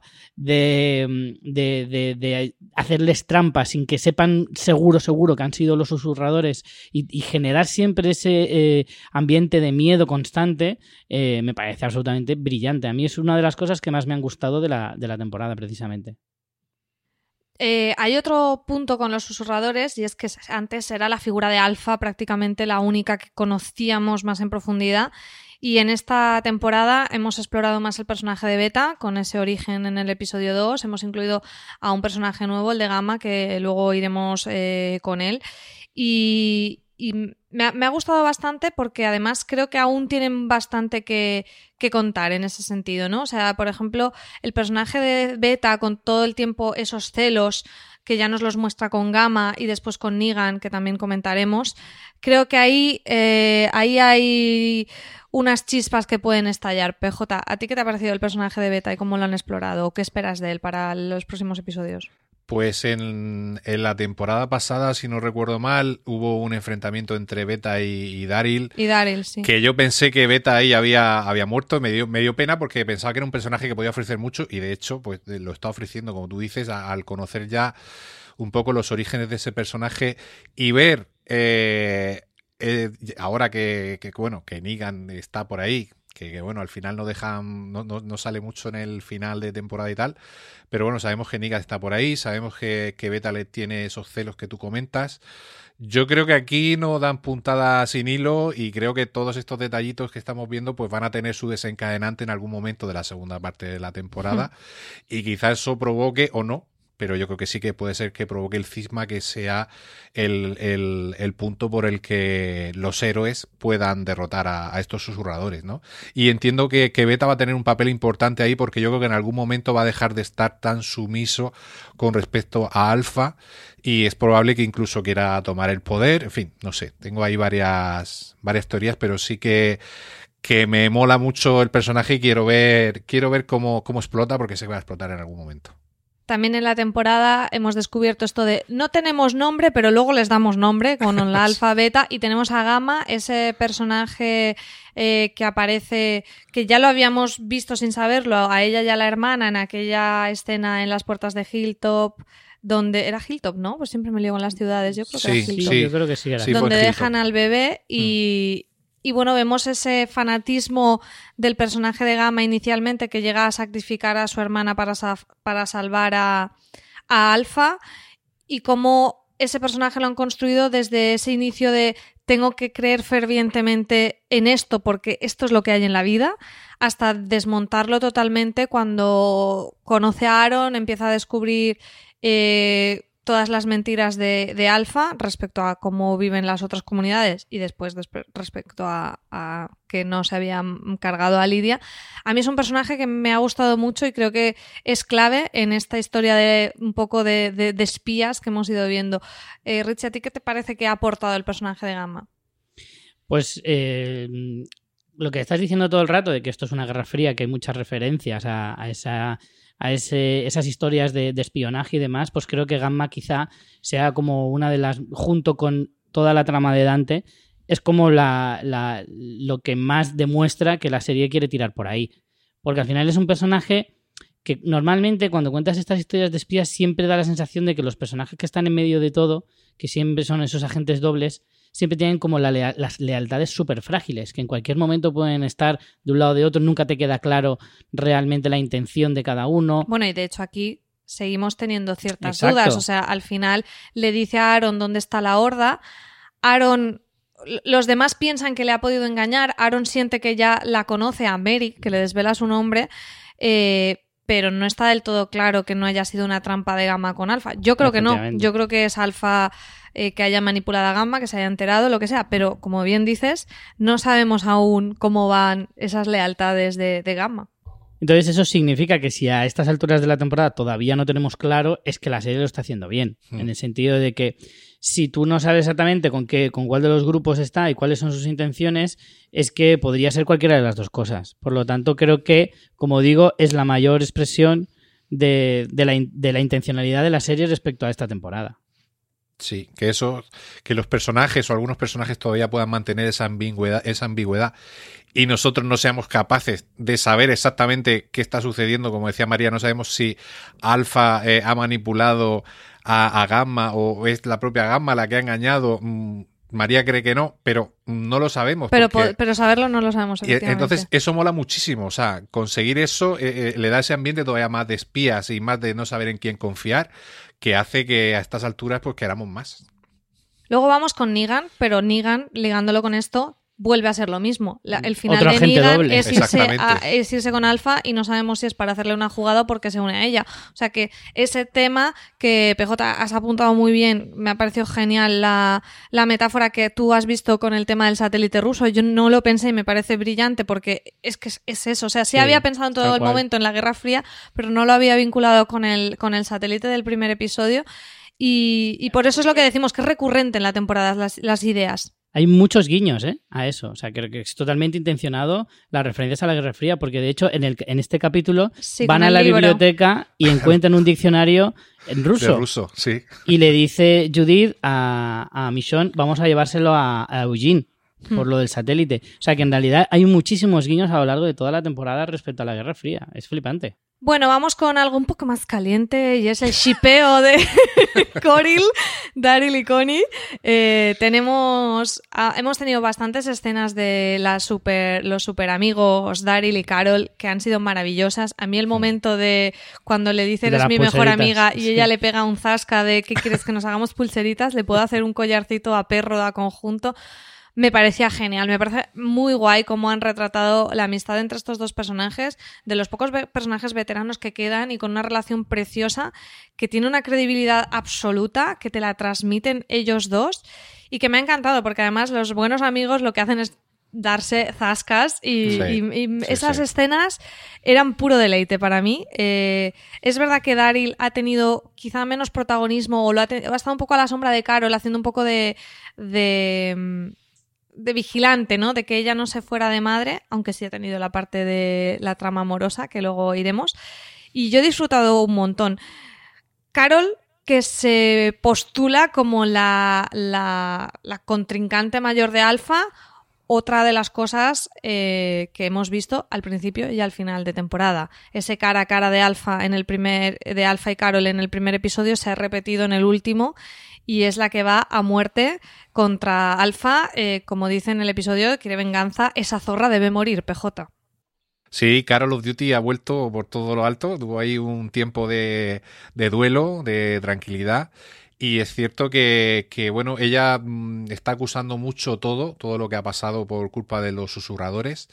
de hacerles trampas sin que sepan seguro que han sido los susurradores, y generar siempre ese ambiente de miedo constante, me parece absolutamente brillante. A mí es una de las cosas que más me han gustado de la temporada, precisamente. Hay otro punto con los susurradores, y es que antes era la figura de Alpha prácticamente la única que conocíamos más en profundidad, y en esta temporada hemos explorado más el personaje de Beta, con ese origen en el episodio 2. Hemos incluido a un personaje nuevo, el de Gamma, que luego iremos con él. Y me ha gustado bastante porque además creo que aún tienen bastante que contar en ese sentido, ¿no? O sea, por ejemplo, el personaje de Beta con todo el tiempo esos celos que ya nos los muestra con Gamma y después con Negan, que también comentaremos, creo que ahí hay unas chispas que pueden estallar. PJ, ¿a ti qué te ha parecido el personaje de Beta y cómo lo han explorado? ¿O qué esperas de él para los próximos episodios? Pues en la temporada pasada, si no recuerdo mal, hubo un enfrentamiento entre Beta y Daryl. Y Daryl, sí. Que yo pensé que Beta ahí había muerto. Me dio pena porque pensaba que era un personaje que podía ofrecer mucho y de hecho pues lo está ofreciendo, como tú dices, al conocer ya un poco los orígenes de ese personaje y ver ahora que Negan está por ahí. Que bueno, al final no sale mucho en el final de temporada y tal, pero bueno, sabemos que Negan está por ahí, sabemos que Beta le tiene esos celos que tú comentas. Yo creo que aquí no dan puntada sin hilo y creo que todos estos detallitos que estamos viendo pues van a tener su desencadenante en algún momento de la segunda parte de la temporada y quizás eso provoque o no, pero yo creo que sí que puede ser que provoque el cisma, que sea el punto por el que los héroes puedan derrotar a estos susurradores, ¿no? Y entiendo que Beta va a tener un papel importante ahí porque yo creo que en algún momento va a dejar de estar tan sumiso con respecto a Alpha y es probable que incluso quiera tomar el poder. En fin, no sé, tengo ahí varias teorías, pero sí que me mola mucho el personaje y quiero ver cómo explota porque sé que va a explotar en algún momento. También en la temporada hemos descubierto esto de no tenemos nombre, pero luego les damos nombre con la Alfa Beta y tenemos a Gamma, ese personaje que aparece, que ya lo habíamos visto sin saberlo, a ella y a la hermana en aquella escena en las puertas de Hilltop, donde era Hilltop, ¿no? Pues siempre me lío con las ciudades, yo creo que era Hilltop. Sí, yo creo que sí era. Donde dejan al bebé y bueno, vemos ese fanatismo del personaje de Gamma inicialmente que llega a sacrificar a su hermana para salvar a Alpha y cómo ese personaje lo han construido desde ese inicio de tengo que creer fervientemente en esto porque esto es lo que hay en la vida, hasta desmontarlo totalmente cuando conoce a Aaron, empieza a descubrir todas las mentiras de Alpha respecto a cómo viven las otras comunidades y después respecto a que no se habían cargado a Lydia. A mí es un personaje que me ha gustado mucho y creo que es clave en esta historia de un poco de espías que hemos ido viendo. Richie, ¿a ti qué te parece que ha aportado el personaje de Gamma? Pues lo que estás diciendo todo el rato de que esto es una guerra fría, que hay muchas referencias a esas historias de espionaje y demás, pues creo que Gamma quizá sea como una de las, junto con toda la trama de Dante, es como lo que más demuestra que la serie quiere tirar por ahí. Porque al final es un personaje que normalmente cuando cuentas estas historias de espías siempre da la sensación de que los personajes que están en medio de todo, que siempre son esos agentes dobles, siempre tienen como las lealtades súper frágiles, que en cualquier momento pueden estar de un lado o de otro, nunca te queda claro realmente la intención de cada uno. Bueno, y de hecho aquí seguimos teniendo ciertas Exacto. dudas, o sea, al final le dice a Aaron dónde está la horda, Aaron, los demás piensan que le ha podido engañar, Aaron siente que ya la conoce a Merrick, que le desvela su nombre, pero no está del todo claro que no haya sido una trampa de Gamma con Alpha. Yo creo que no, yo creo que es Alpha que haya manipulado a Gamma, que se haya enterado, lo que sea, pero como bien dices, no sabemos aún cómo van esas lealtades de Gamma. Entonces eso significa que si a estas alturas de la temporada todavía no tenemos claro, es que la serie lo está haciendo bien, en el sentido de que si tú no sabes exactamente con cuál de los grupos está y cuáles son sus intenciones, es que podría ser cualquiera de las dos cosas. Por lo tanto, creo que, como digo, es la mayor expresión de la intencionalidad de la serie respecto a esta temporada. Sí, que los personajes o algunos personajes todavía puedan mantener esa ambigüedad y nosotros no seamos capaces de saber exactamente qué está sucediendo. Como decía María, no sabemos si Alpha ha manipulado a Gamma o es la propia Gamma la que ha engañado. María cree que no, pero no lo sabemos. Pero saberlo no lo sabemos, efectivamente. Entonces, eso mola muchísimo. O sea, conseguir eso le da ese ambiente todavía más de espías y más de no saber en quién confiar, que hace que a estas alturas pues queramos más. Luego vamos con Negan, pero Negan, ligándolo con esto, vuelve a ser lo mismo. El final Otro de agente Negan doble. es irse con Alpha y no sabemos si es para hacerle una jugada o porque se une a ella. O sea que ese tema que PJ has apuntado muy bien, me ha parecido genial la metáfora que tú has visto con el tema del satélite ruso. Yo no lo pensé y me parece brillante porque es que es eso. O sea, sí había pensado en todo el momento en la Guerra Fría, pero no lo había vinculado con el satélite del primer episodio. Y por eso es lo que decimos, que es recurrente en la temporada las ideas. Hay muchos guiños a eso. O sea, creo que es totalmente intencionado las referencias a la Guerra Fría, porque de hecho en este capítulo van a la biblioteca y encuentran un diccionario en ruso. De ruso, sí. Y le dice Judith a Michonne, vamos a llevárselo a Eugene por lo del satélite. O sea, que en realidad hay muchísimos guiños a lo largo de toda la temporada respecto a la Guerra Fría. Es flipante. Bueno, vamos con algo un poco más caliente y es el shippeo de Coril, Daryl y Connie. Hemos tenido bastantes escenas de los super amigos Daryl y Carol que han sido maravillosas. A mí el momento de cuando le dice eres mi mejor amiga y ella le pega un zasca de ¿qué quieres que nos hagamos pulseritas? Le puedo hacer un collarcito a perro a conjunto. Me parecía genial, me parece muy guay cómo han retratado la amistad entre estos dos personajes, de los pocos personajes veteranos que quedan y con una relación preciosa que tiene una credibilidad absoluta, que te la transmiten ellos dos y que me ha encantado porque además los buenos amigos lo que hacen es darse zascas y esas escenas eran puro deleite para mí. Es verdad que Daryl ha tenido quizá menos protagonismo o ha estado un poco a la sombra de Carol haciendo un poco de vigilante, ¿no? De que ella no se fuera de madre, aunque sí ha tenido la parte de la trama amorosa, que luego iremos. Y yo he disfrutado un montón. Carol, que se postula como la contrincante mayor de Alpha, otra de las cosas que hemos visto al principio y al final de temporada. Ese cara a cara de Alpha de Alpha y Carol en el primer episodio se ha repetido en el último y es la que va a muerte contra Alpha. Como dice en el episodio, quiere venganza. Esa zorra debe morir, PJ. Sí, Call of Duty ha vuelto por todo lo alto. Tuvo ahí un tiempo de duelo, de tranquilidad. Y es cierto que bueno, ella está acusando mucho todo lo que ha pasado por culpa de los susurradores.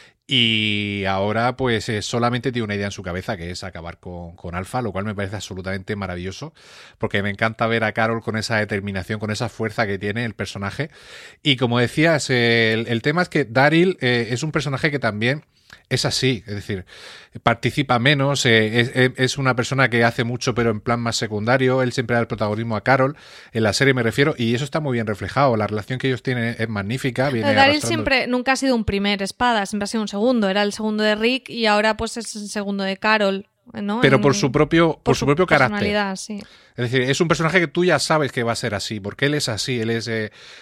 Y ahora pues solamente tiene una idea en su cabeza, que es acabar con Alpha, lo cual me parece absolutamente maravilloso, porque me encanta ver a Carol con esa determinación, con esa fuerza que tiene el personaje. Y como decías, el tema es que Daryl es un personaje que también es así, es decir, participa menos, es una persona que hace mucho pero en plan más secundario. Él siempre da el protagonismo a Carol, en la serie me refiero, y eso está muy bien reflejado. La relación que ellos tienen es magnífica. Daryl siempre nunca ha sido un primer espada, siempre ha sido un segundo. Era el segundo de Rick y ahora pues es el segundo de Carol, ¿no? Pero por su propio carácter. Sí. Es decir, es un personaje que tú ya sabes que va a ser así, porque él es así, él es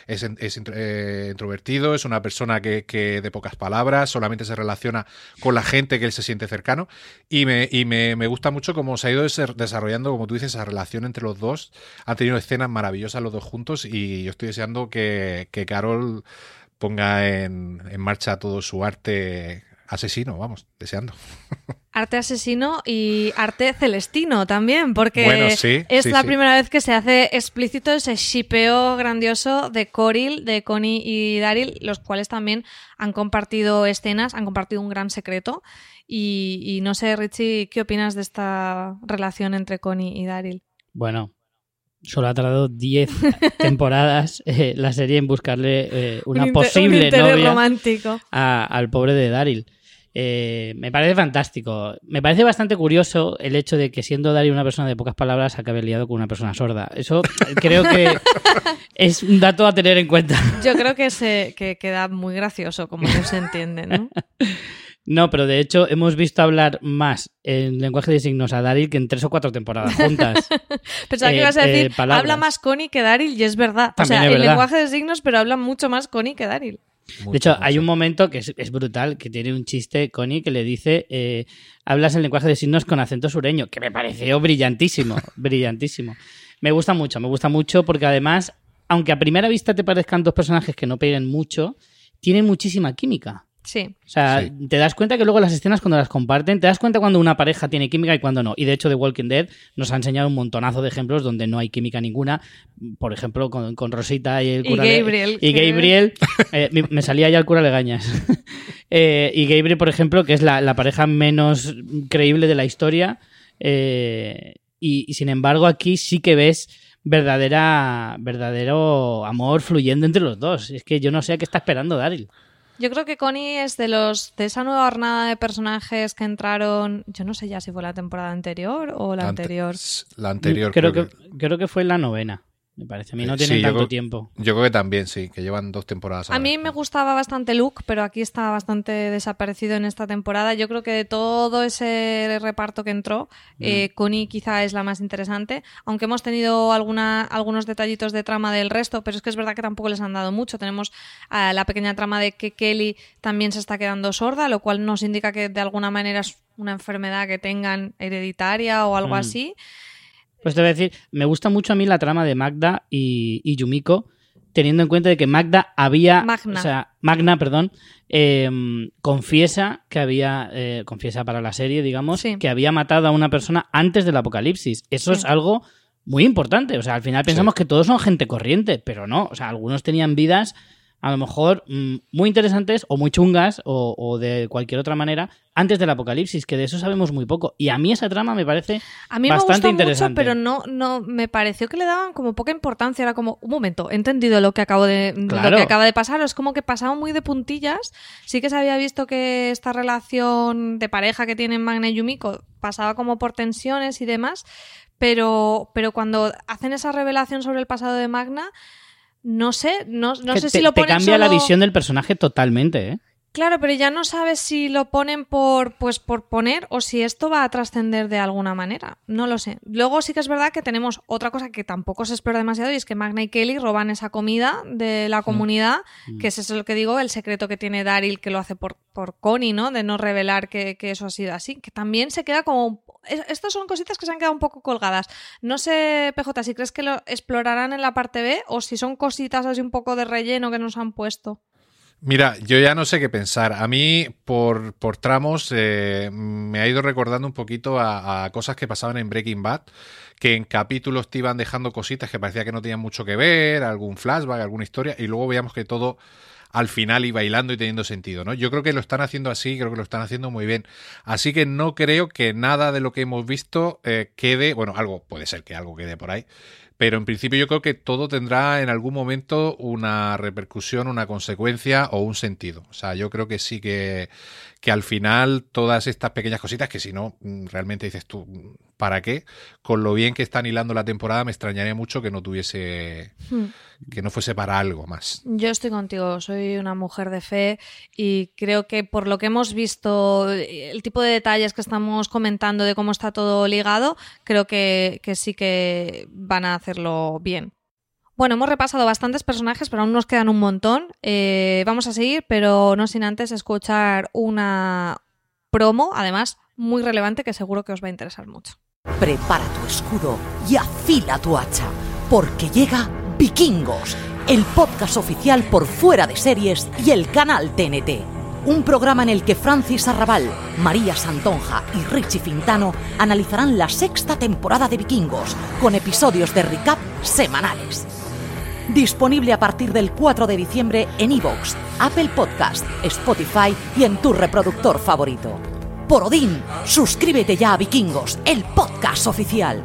introvertido, es una persona que de pocas palabras, solamente se relaciona con la gente que él se siente cercano, y me gusta mucho cómo se ha ido desarrollando, como tú dices, esa relación entre los dos. Han tenido escenas maravillosas los dos juntos y yo estoy deseando que Carol ponga en marcha todo su arte asesino, vamos, deseando. Arte asesino y arte celestino también, porque bueno, sí, es la primera vez que se hace explícito ese shippeo grandioso de Coril, de Connie y Daryl, los cuales también han compartido escenas, han compartido un gran secreto. Y no sé, Richie, ¿qué opinas de esta relación entre Connie y Daryl? Bueno, solo ha tardado 10 temporadas la serie en buscarle una posible novia romántico al pobre de Daryl. Me parece fantástico. Me parece bastante curioso el hecho de que, siendo Daryl una persona de pocas palabras, acabe liado con una persona sorda. Eso creo que es un dato a tener en cuenta. Yo creo que queda muy gracioso, como no se entiende, ¿no? No, pero de hecho hemos visto hablar más en lenguaje de signos a Daryl que en 3 o 4 temporadas juntas. Pensaba que ibas a decir, palabras. Habla más Connie que Daryl, y es verdad. También o sea, es en verdad. lenguaje de signos, pero habla mucho más Connie que Daryl. De hecho, hay un momento que es brutal, que tiene un chiste Connie que le dice hablas en lenguaje de signos con acento sureño, que me pareció brillantísimo, brillantísimo. Me gusta mucho porque además, aunque a primera vista te parezcan dos personajes que no peguen mucho, tienen muchísima química. Sí. O sea, te das cuenta que luego las escenas cuando las comparten, te das cuenta cuando una pareja tiene química y cuando no. Y de hecho The Walking Dead nos ha enseñado un montonazo de ejemplos donde no hay química ninguna. Por ejemplo, con Rosita y el cura Gabriel. Y Gabriel, me salía ya el cura Legañas. Y Gabriel, por ejemplo, que es la pareja menos creíble de la historia. Y sin embargo aquí sí que ves verdadero amor fluyendo entre los dos. Es que yo no sé a qué está esperando Daryl. Yo creo que Connie es de esa nueva hornada de personajes que entraron, yo no sé ya si fue la temporada anterior o la anterior. La anterior. Creo que fue la 9ª. Me parece, a mí no tienen tanto tiempo. Yo creo que también, sí, que llevan 2 temporadas. A mí me gustaba bastante Luke, pero aquí está bastante desaparecido en esta temporada. Yo creo que de todo ese reparto que entró, Connie quizá es la más interesante, aunque hemos tenido algunos detallitos de trama del resto, pero es que es verdad que tampoco les han dado mucho. Tenemos la pequeña trama de que Kelly también se está quedando sorda, lo cual nos indica que de alguna manera es una enfermedad que tengan hereditaria o algo así. Pues te voy a decir, me gusta mucho a mí la trama de Magda y Yumiko, teniendo en cuenta de que Magna confiesa que había, confiesa para la serie, digamos, que había matado a una persona antes del apocalipsis. Eso es algo muy importante. O sea, al final pensamos que todos son gente corriente, pero no. O sea, algunos tenían vidas a lo mejor muy interesantes o muy chungas o de cualquier otra manera antes del apocalipsis, que de eso sabemos muy poco. Y a mí esa trama me parece bastante interesante. Mucho, pero no me pareció que le daban como poca importancia. Era como, un momento, he entendido lo que acaba de pasar. Es como que pasaba muy de puntillas. Sí que se había visto que esta relación de pareja que tienen Magna y Yumiko pasaba como por tensiones y demás, pero cuando hacen esa revelación sobre el pasado de Magna, no sé si lo ponen te cambia la visión del personaje totalmente, ¿eh? Claro, pero ya no sabes si lo ponen por poner o si esto va a trascender de alguna manera. No lo sé. Luego sí que es verdad que tenemos otra cosa que tampoco se explora demasiado y es que Magna y Kelly roban esa comida de la comunidad, que es eso lo que digo, el secreto que tiene Daryl que lo hace por Connie, ¿no? De no revelar que eso ha sido así. Que también se queda como... Estas son cositas que se han quedado un poco colgadas. No sé, PJ, si crees que lo explorarán en la parte B o si son cositas así un poco de relleno que nos han puesto. Mira, yo ya no sé qué pensar. A mí, por tramos, me ha ido recordando un poquito a cosas que pasaban en Breaking Bad, que en capítulos te iban dejando cositas que parecía que no tenían mucho que ver, algún flashback, alguna historia, y luego veíamos que todo al final iba hilando y teniendo sentido, ¿no? Yo creo que lo están haciendo así, creo que lo están haciendo muy bien. Así que no creo que nada de lo que hemos visto quede, bueno, puede ser que algo quede por ahí, pero en principio yo creo que todo tendrá en algún momento una repercusión, una consecuencia o un sentido. O sea, yo creo que sí que al final todas estas pequeñas cositas que si no, realmente dices tú, ¿para qué? Con lo bien que están hilando la temporada me extrañaría mucho que no tuviese... que no fuese para algo más. Yo estoy contigo, soy una mujer de fe y creo que por lo que hemos visto, el tipo de detalles que estamos comentando de cómo está todo ligado, creo que sí que van a hacerlo bien. Bueno, hemos repasado bastantes personajes, pero aún nos quedan un montón. Vamos a seguir, pero no sin antes escuchar una promo, además muy relevante, que seguro que os va a interesar mucho. Prepara tu escudo y afila tu hacha, porque llega Vikingos, el podcast oficial por Fuera de Series y el canal TNT. Un programa en el que Francis Arrabal, María Santonja y Richie Fintano analizarán la 6ª temporada de Vikingos, con episodios de recap semanales. Disponible a partir del 4 de diciembre en iVoox, Apple Podcast, Spotify y en tu reproductor favorito. Por Odín, suscríbete ya a Vikingos, el podcast oficial.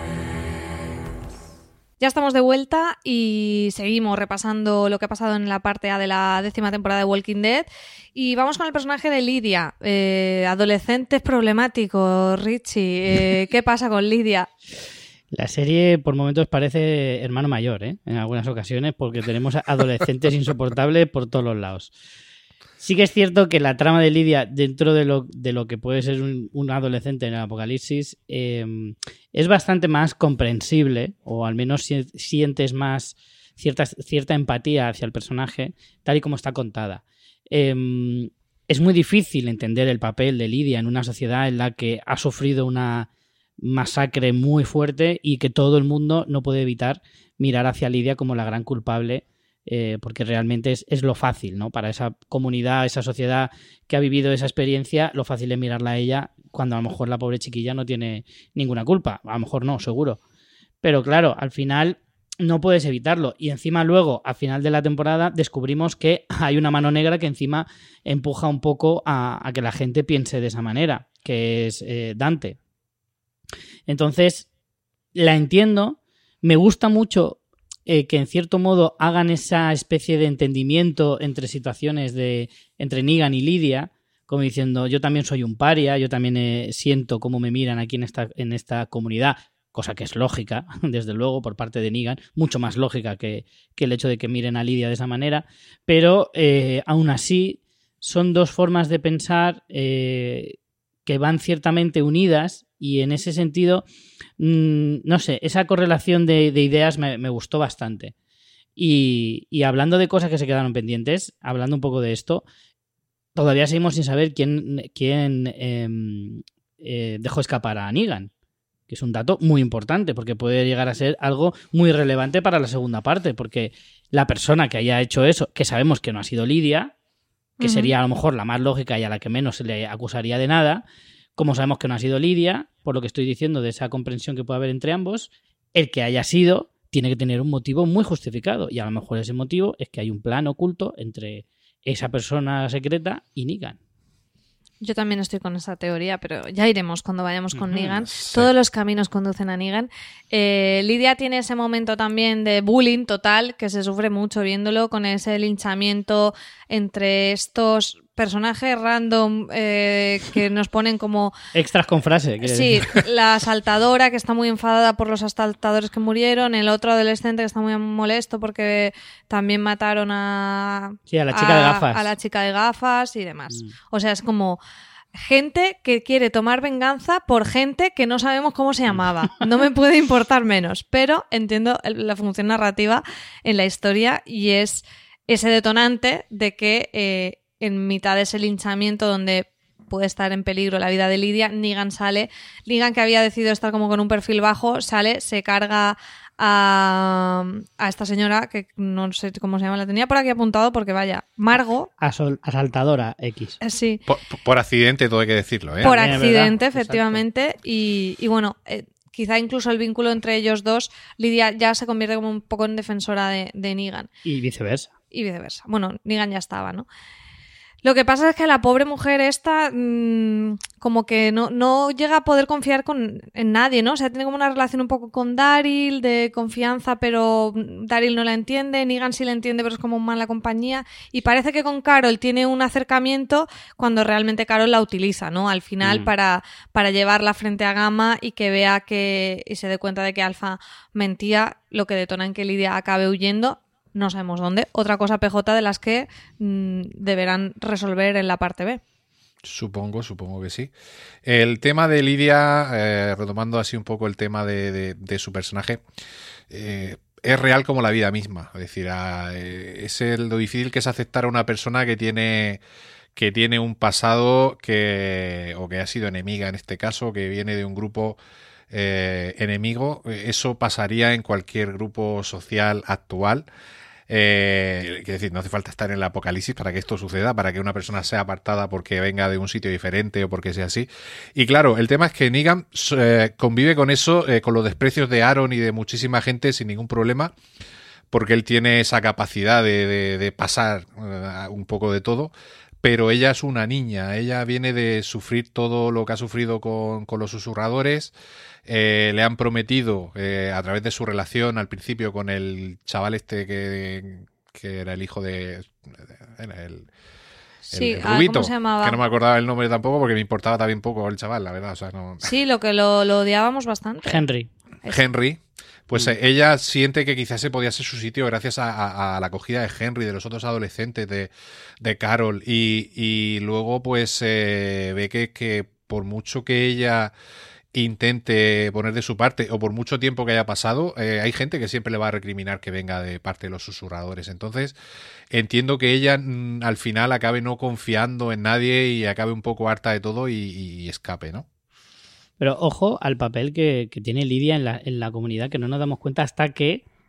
Ya estamos de vuelta y seguimos repasando lo que ha pasado en la parte A de la 10ª temporada de Walking Dead y vamos con el personaje de Lydia, adolescentes problemáticos. Richie, ¿qué pasa con Lydia? La serie por momentos parece hermano mayor, en algunas ocasiones, porque tenemos adolescentes insoportables por todos los lados. Sí que es cierto que la trama de Lydia, dentro de lo que puede ser un adolescente en el apocalipsis, es bastante más comprensible, o al menos sientes más cierta empatía hacia el personaje, tal y como está contada. Es muy difícil entender el papel de Lydia en una sociedad en la que ha sufrido una masacre muy fuerte y que todo el mundo no puede evitar mirar hacia Lydia como la gran culpable porque realmente es lo fácil, ¿no? Para esa comunidad, esa sociedad que ha vivido esa experiencia, lo fácil es mirarla a ella cuando a lo mejor la pobre chiquilla no tiene ninguna culpa. A lo mejor no, seguro. Pero claro, al final no puedes evitarlo. Y encima luego, al final de la temporada, descubrimos que hay una mano negra que encima empuja un poco a que la gente piense de esa manera, que es Dante. Entonces, la entiendo. Me gusta mucho que en cierto modo hagan esa especie de entendimiento entre situaciones entre Negan y Lydia, como diciendo, yo también soy un paria, yo también siento cómo me miran aquí en esta comunidad, cosa que es lógica, desde luego, por parte de Negan, mucho más lógica que el hecho de que miren a Lydia de esa manera, pero aún así son dos formas de pensar que van ciertamente unidas y en ese sentido, no sé, esa correlación de ideas me gustó bastante. Y hablando de cosas que se quedaron pendientes, hablando un poco de esto, todavía seguimos sin saber quién dejó escapar a Negan, que es un dato muy importante porque puede llegar a ser algo muy relevante para la segunda parte, porque la persona que haya hecho eso, que sabemos que no ha sido Lydia, que sería a lo mejor la más lógica y a la que menos se le acusaría de nada, como sabemos que no ha sido Lydia, por lo que estoy diciendo de esa comprensión que puede haber entre ambos, el que haya sido tiene que tener un motivo muy justificado y a lo mejor ese motivo es que hay un plan oculto entre esa persona secreta y Negan. Yo también estoy con esa teoría, pero ya iremos cuando vayamos con Negan. Sí. Todos los caminos conducen a Negan. Lydia tiene ese momento también de bullying total, que se sufre mucho viéndolo, con ese linchamiento entre estos personajes random que nos ponen como... Extras con frase. Sí, la asaltadora que está muy enfadada por los asaltadores que murieron, el otro adolescente que está muy molesto porque también mataron a la chica de gafas. A la chica de gafas y demás. O sea, es como gente que quiere tomar venganza por gente que no sabemos cómo se llamaba. No me puede importar menos, pero entiendo la función narrativa en la historia y es ese detonante de que en mitad de ese linchamiento donde puede estar en peligro la vida de Lydia, Negan sale. Negan, que había decidido estar como con un perfil bajo, sale, se carga a esta señora, que no sé cómo se llama, la tenía por aquí apuntado porque vaya, Margo. Asaltadora X. Sí. Por accidente, todo hay que decirlo, ¿eh? Por También, accidente, ¿verdad? efectivamente. Y bueno, quizá incluso el vínculo entre ellos dos, Lydia ya se convierte como un poco en defensora de Negan. Y viceversa. Y viceversa. Bueno, Negan ya estaba, ¿no? Lo que pasa es que la pobre mujer esta como que no llega a poder confiar en nadie, ¿no? O sea, tiene como una relación un poco con Daryl, de confianza, pero Daryl no la entiende, Negan sí la entiende, pero es como mala compañía. Y parece que con Carol tiene un acercamiento cuando realmente Carol la utiliza, ¿no? Al final para llevarla frente a Gamma y que vea y se dé cuenta de que Alpha mentía, lo que detona en que Lydia acabe huyendo. No sabemos dónde. Otra cosa PJ de las que deberán resolver en la parte B. Supongo que sí. El tema de Lydia, retomando así un poco el tema de su personaje, es real como la vida misma. Es decir, lo difícil que es aceptar a una persona que tiene un pasado o que ha sido enemiga en este caso, que viene de un grupo enemigo. Eso pasaría en cualquier grupo social actual. Es decir, no hace falta estar en el apocalipsis para que esto suceda, para que una persona sea apartada porque venga de un sitio diferente o porque sea así. Y claro, el tema es que Negan convive con eso, con los desprecios de Aaron y de muchísima gente sin ningún problema, porque él tiene esa capacidad de pasar un poco de todo. Pero ella es una niña, ella viene de sufrir todo lo que ha sufrido con los susurradores. Le han prometido, a través de su relación al principio con el chaval este que era el hijo de... Sí, el rubito, ¿cómo se llamaba? que no me acordaba el nombre tampoco porque me importaba también poco el chaval, la verdad. O sea, no... Sí, lo que lo odiábamos bastante. Henry. Pues ella siente que quizás se podía ser su sitio gracias a la acogida de Henry, de los otros adolescentes, de Carol. Y luego pues ve que por mucho que ella intente poner de su parte o por mucho tiempo que haya pasado, hay gente que siempre le va a recriminar que venga de parte de los susurradores. Entonces entiendo que ella al final acabe no confiando en nadie y acabe un poco harta de todo y escape, ¿no? Pero ojo al papel que tiene Lydia en la comunidad, que no nos damos cuenta hasta que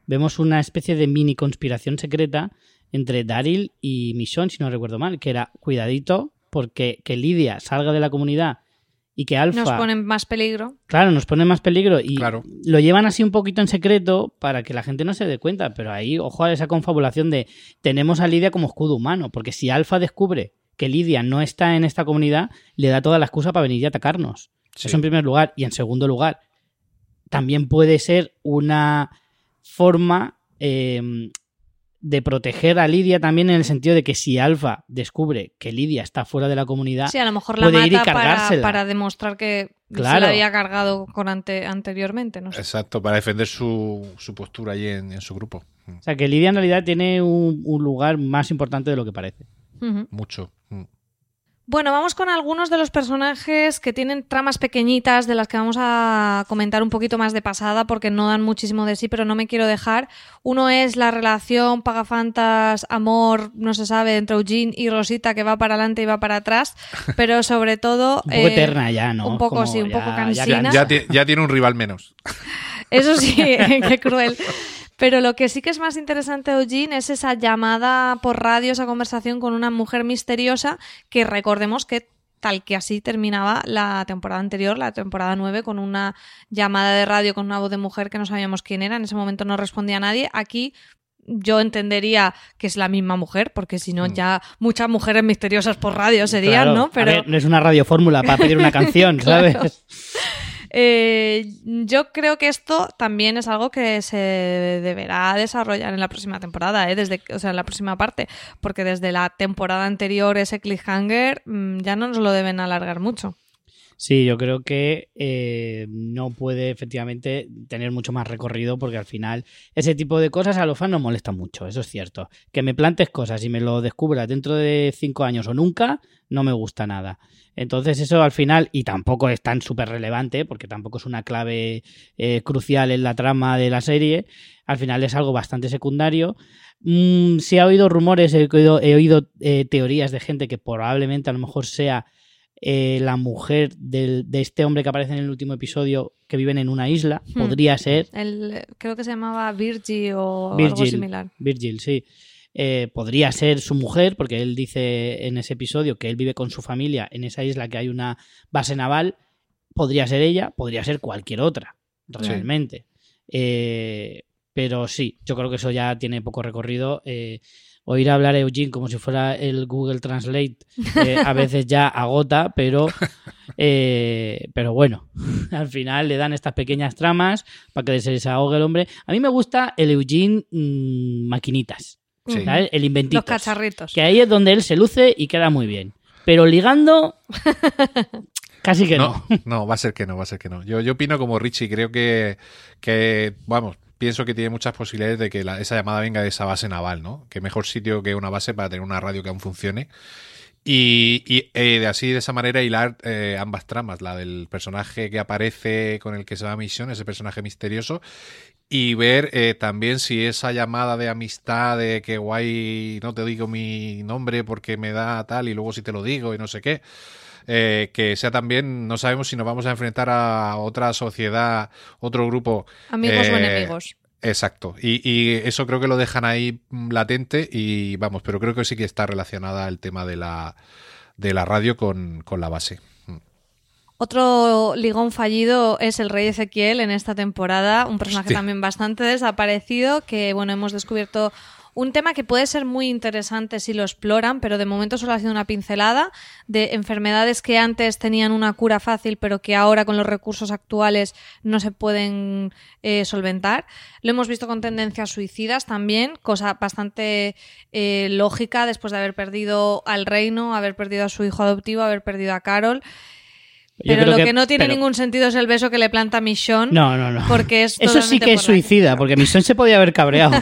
vemos una especie de mini conspiración secreta entre Daryl y Michonne, si no recuerdo mal, que era, cuidadito, porque que Lydia salga de la comunidad y que Alpha... Nos ponen más peligro. Claro, nos pone más peligro y Claro. lo llevan así un poquito en secreto para que la gente no se dé cuenta, pero ahí, ojo a esa confabulación de tenemos a Lydia como escudo humano, porque si Alpha descubre que Lydia no está en esta comunidad, le da toda la excusa para venir y atacarnos. Sí. Eso en primer lugar. Y en segundo lugar, también puede ser una forma de proteger a Lydia también en el sentido de que si Alpha descubre que Lydia está fuera de la comunidad, Sí, a lo mejor la puede ir y mata cargársela. para demostrar que se Claro. la había cargado anteriormente, no sé. Exacto, para defender su postura allí en su grupo. O sea, que Lydia en realidad tiene un lugar más importante de lo que parece. Ujú. Mucho. Bueno, vamos con algunos de los personajes que tienen tramas pequeñitas de las que vamos a comentar un poquito más de pasada porque no dan muchísimo de sí, pero no me quiero dejar. Uno es la relación pagafantas, amor, no se sabe, entre Eugene y Rosita, que va para adelante y va para atrás, pero sobre todo... Un poco eterna ya, ¿no? Un poco, Como sí, un poco cansina. Ya tiene un rival menos. Eso sí, qué cruel. Pero lo que sí que es más interesante de Eugene es esa llamada por radio, esa conversación con una mujer misteriosa que recordemos que tal que así terminaba la temporada anterior, la temporada 9, con una llamada de radio con una voz de mujer que no sabíamos quién era. En ese momento no respondía a nadie. Aquí yo entendería que es la misma mujer, porque si no ya muchas mujeres misteriosas por radio serían, Claro. ¿no? Pero A ver, no es una radiofórmula para pedir una canción, ¿sabes? Claro. Yo creo que esto también es algo que se deberá desarrollar en la próxima temporada, en la próxima parte, porque desde la temporada anterior ese cliffhanger ya no nos lo deben alargar mucho. Sí, yo creo que no puede efectivamente tener mucho más recorrido porque al final ese tipo de cosas a los fans nos molesta mucho, eso es cierto. Que me plantes cosas y me lo descubras dentro de 5 años o nunca, no me gusta nada. Entonces eso al final, y tampoco es tan súper relevante porque tampoco es una clave crucial en la trama de la serie, al final es algo bastante secundario. Sí, he oído rumores, he oído teorías de gente que probablemente a lo mejor sea la mujer de este hombre que aparece en el último episodio, que viven en una isla. Podría ser. Creo que se llamaba Virgil o algo similar. Virgil, sí. Podría ser su mujer, porque él dice en ese episodio que él vive con su familia en esa isla que hay una base naval. Podría ser ella, podría ser cualquier otra, realmente. Sí. Pero sí, yo creo que eso ya tiene poco recorrido. Oír hablar a Eugene como si fuera el Google Translate a veces ya agota, pero bueno, al final le dan estas pequeñas tramas para que se desahogue el hombre. A mí me gusta el Eugene maquinitas, Sí. ¿sabes? El inventitos. Los cacharritos. Que ahí es donde él se luce y queda muy bien. Pero ligando, casi que no. No, va a ser que no. Yo opino como Richie, creo que vamos, pienso que tiene muchas posibilidades de que esa llamada venga de esa base naval, ¿no? Que mejor sitio que una base para tener una radio que aún funcione. Y de esa manera hilar ambas tramas, la del personaje que aparece con el que se va a misión, ese personaje misterioso, y ver también si esa llamada de amistad, de que guay, no te digo mi nombre porque me da tal y luego si te lo digo y no sé qué, que sea también, no sabemos si nos vamos a enfrentar a otra sociedad, otro grupo. Amigos o enemigos. Exacto, y eso creo que lo dejan ahí latente y vamos, pero creo que sí que está relacionada el tema de la radio con la base. Otro ligón fallido es el Rey Ezequiel en esta temporada, un personaje Hostia. también bastante desaparecido, que bueno, hemos descubierto un tema que puede ser muy interesante si lo exploran, pero de momento solo ha sido una pincelada de enfermedades que antes tenían una cura fácil, pero que ahora con los recursos actuales no se pueden solventar. Lo hemos visto con tendencias suicidas también, cosa bastante lógica después de haber perdido al reino, haber perdido a su hijo adoptivo, haber perdido a Carol. Pero lo que no tiene ningún sentido es el beso que le planta Michonne. No. Porque es eso sí que es suicida, porque Michonne se podía haber cabreado.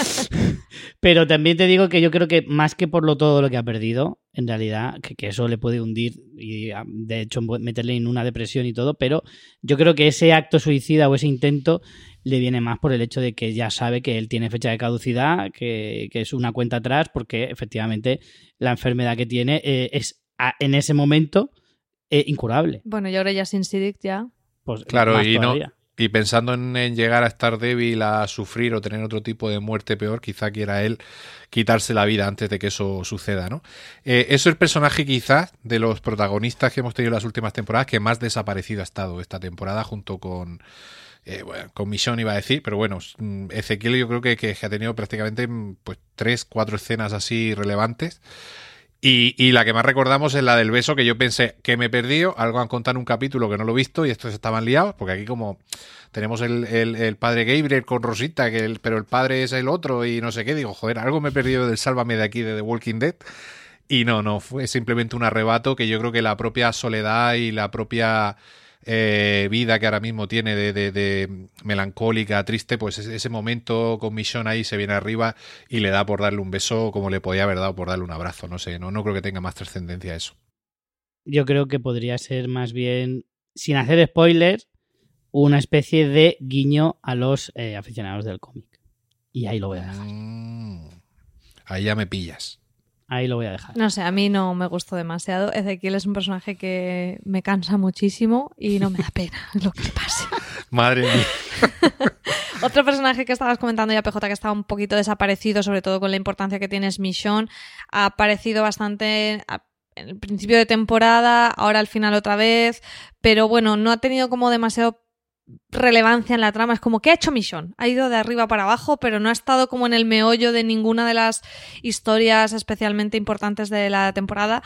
Pero también te digo que yo creo que más que por todo lo que ha perdido, en realidad, que eso le puede hundir y de hecho meterle en una depresión y todo, pero yo creo que ese acto suicida o ese intento le viene más por el hecho de que ya sabe que él tiene fecha de caducidad, que es una cuenta atrás, porque efectivamente la enfermedad que tiene es en ese momento incurable. Bueno, y ahora ya sin Siddiq ya. Pues Claro, más y todavía. Y pensando en llegar a estar débil, a sufrir o tener otro tipo de muerte peor, quizá quiera él quitarse la vida antes de que eso suceda, ¿no? Eso es el personaje quizás de los protagonistas que hemos tenido en las últimas temporadas que más desaparecido ha estado esta temporada, junto con Michonne iba a decir, pero bueno, Ezequiel yo creo que ha tenido prácticamente pues 3-4 escenas así relevantes. Y la que más recordamos es la del beso, que yo pensé que me he perdido, algo han contado en un capítulo que no lo he visto y estos estaban liados, porque aquí como tenemos el padre Gabriel con Rosita, pero el padre es el otro y no sé qué, digo, joder, algo me he perdido del Sálvame de aquí de The Walking Dead. Y no, fue simplemente un arrebato que yo creo que la propia soledad y la propia vida que ahora mismo tiene de melancólica, triste, pues ese momento con Michonne ahí se viene arriba y le da por darle un beso como le podía haber dado por darle un abrazo, no sé, no creo que tenga más trascendencia eso. Yo creo que podría ser más bien, sin hacer spoilers, una especie de guiño a los aficionados del cómic. Y ahí lo voy a dejar. Ahí ya me pillas. Ahí lo voy a dejar. No sé, a mí no me gustó demasiado. Ezequiel es un personaje que me cansa muchísimo y no me da pena lo que pase. Madre mía. Otro personaje que estabas comentando ya, PJ, que está un poquito desaparecido, sobre todo con la importancia que tiene, es Michonne. Ha aparecido bastante en el principio de temporada, ahora al final otra vez, pero bueno, no ha tenido como demasiado relevancia en la trama. Es como, ¿qué ha hecho Michonne? Ha ido de arriba para abajo, pero no ha estado como en el meollo de ninguna de las historias especialmente importantes de la temporada.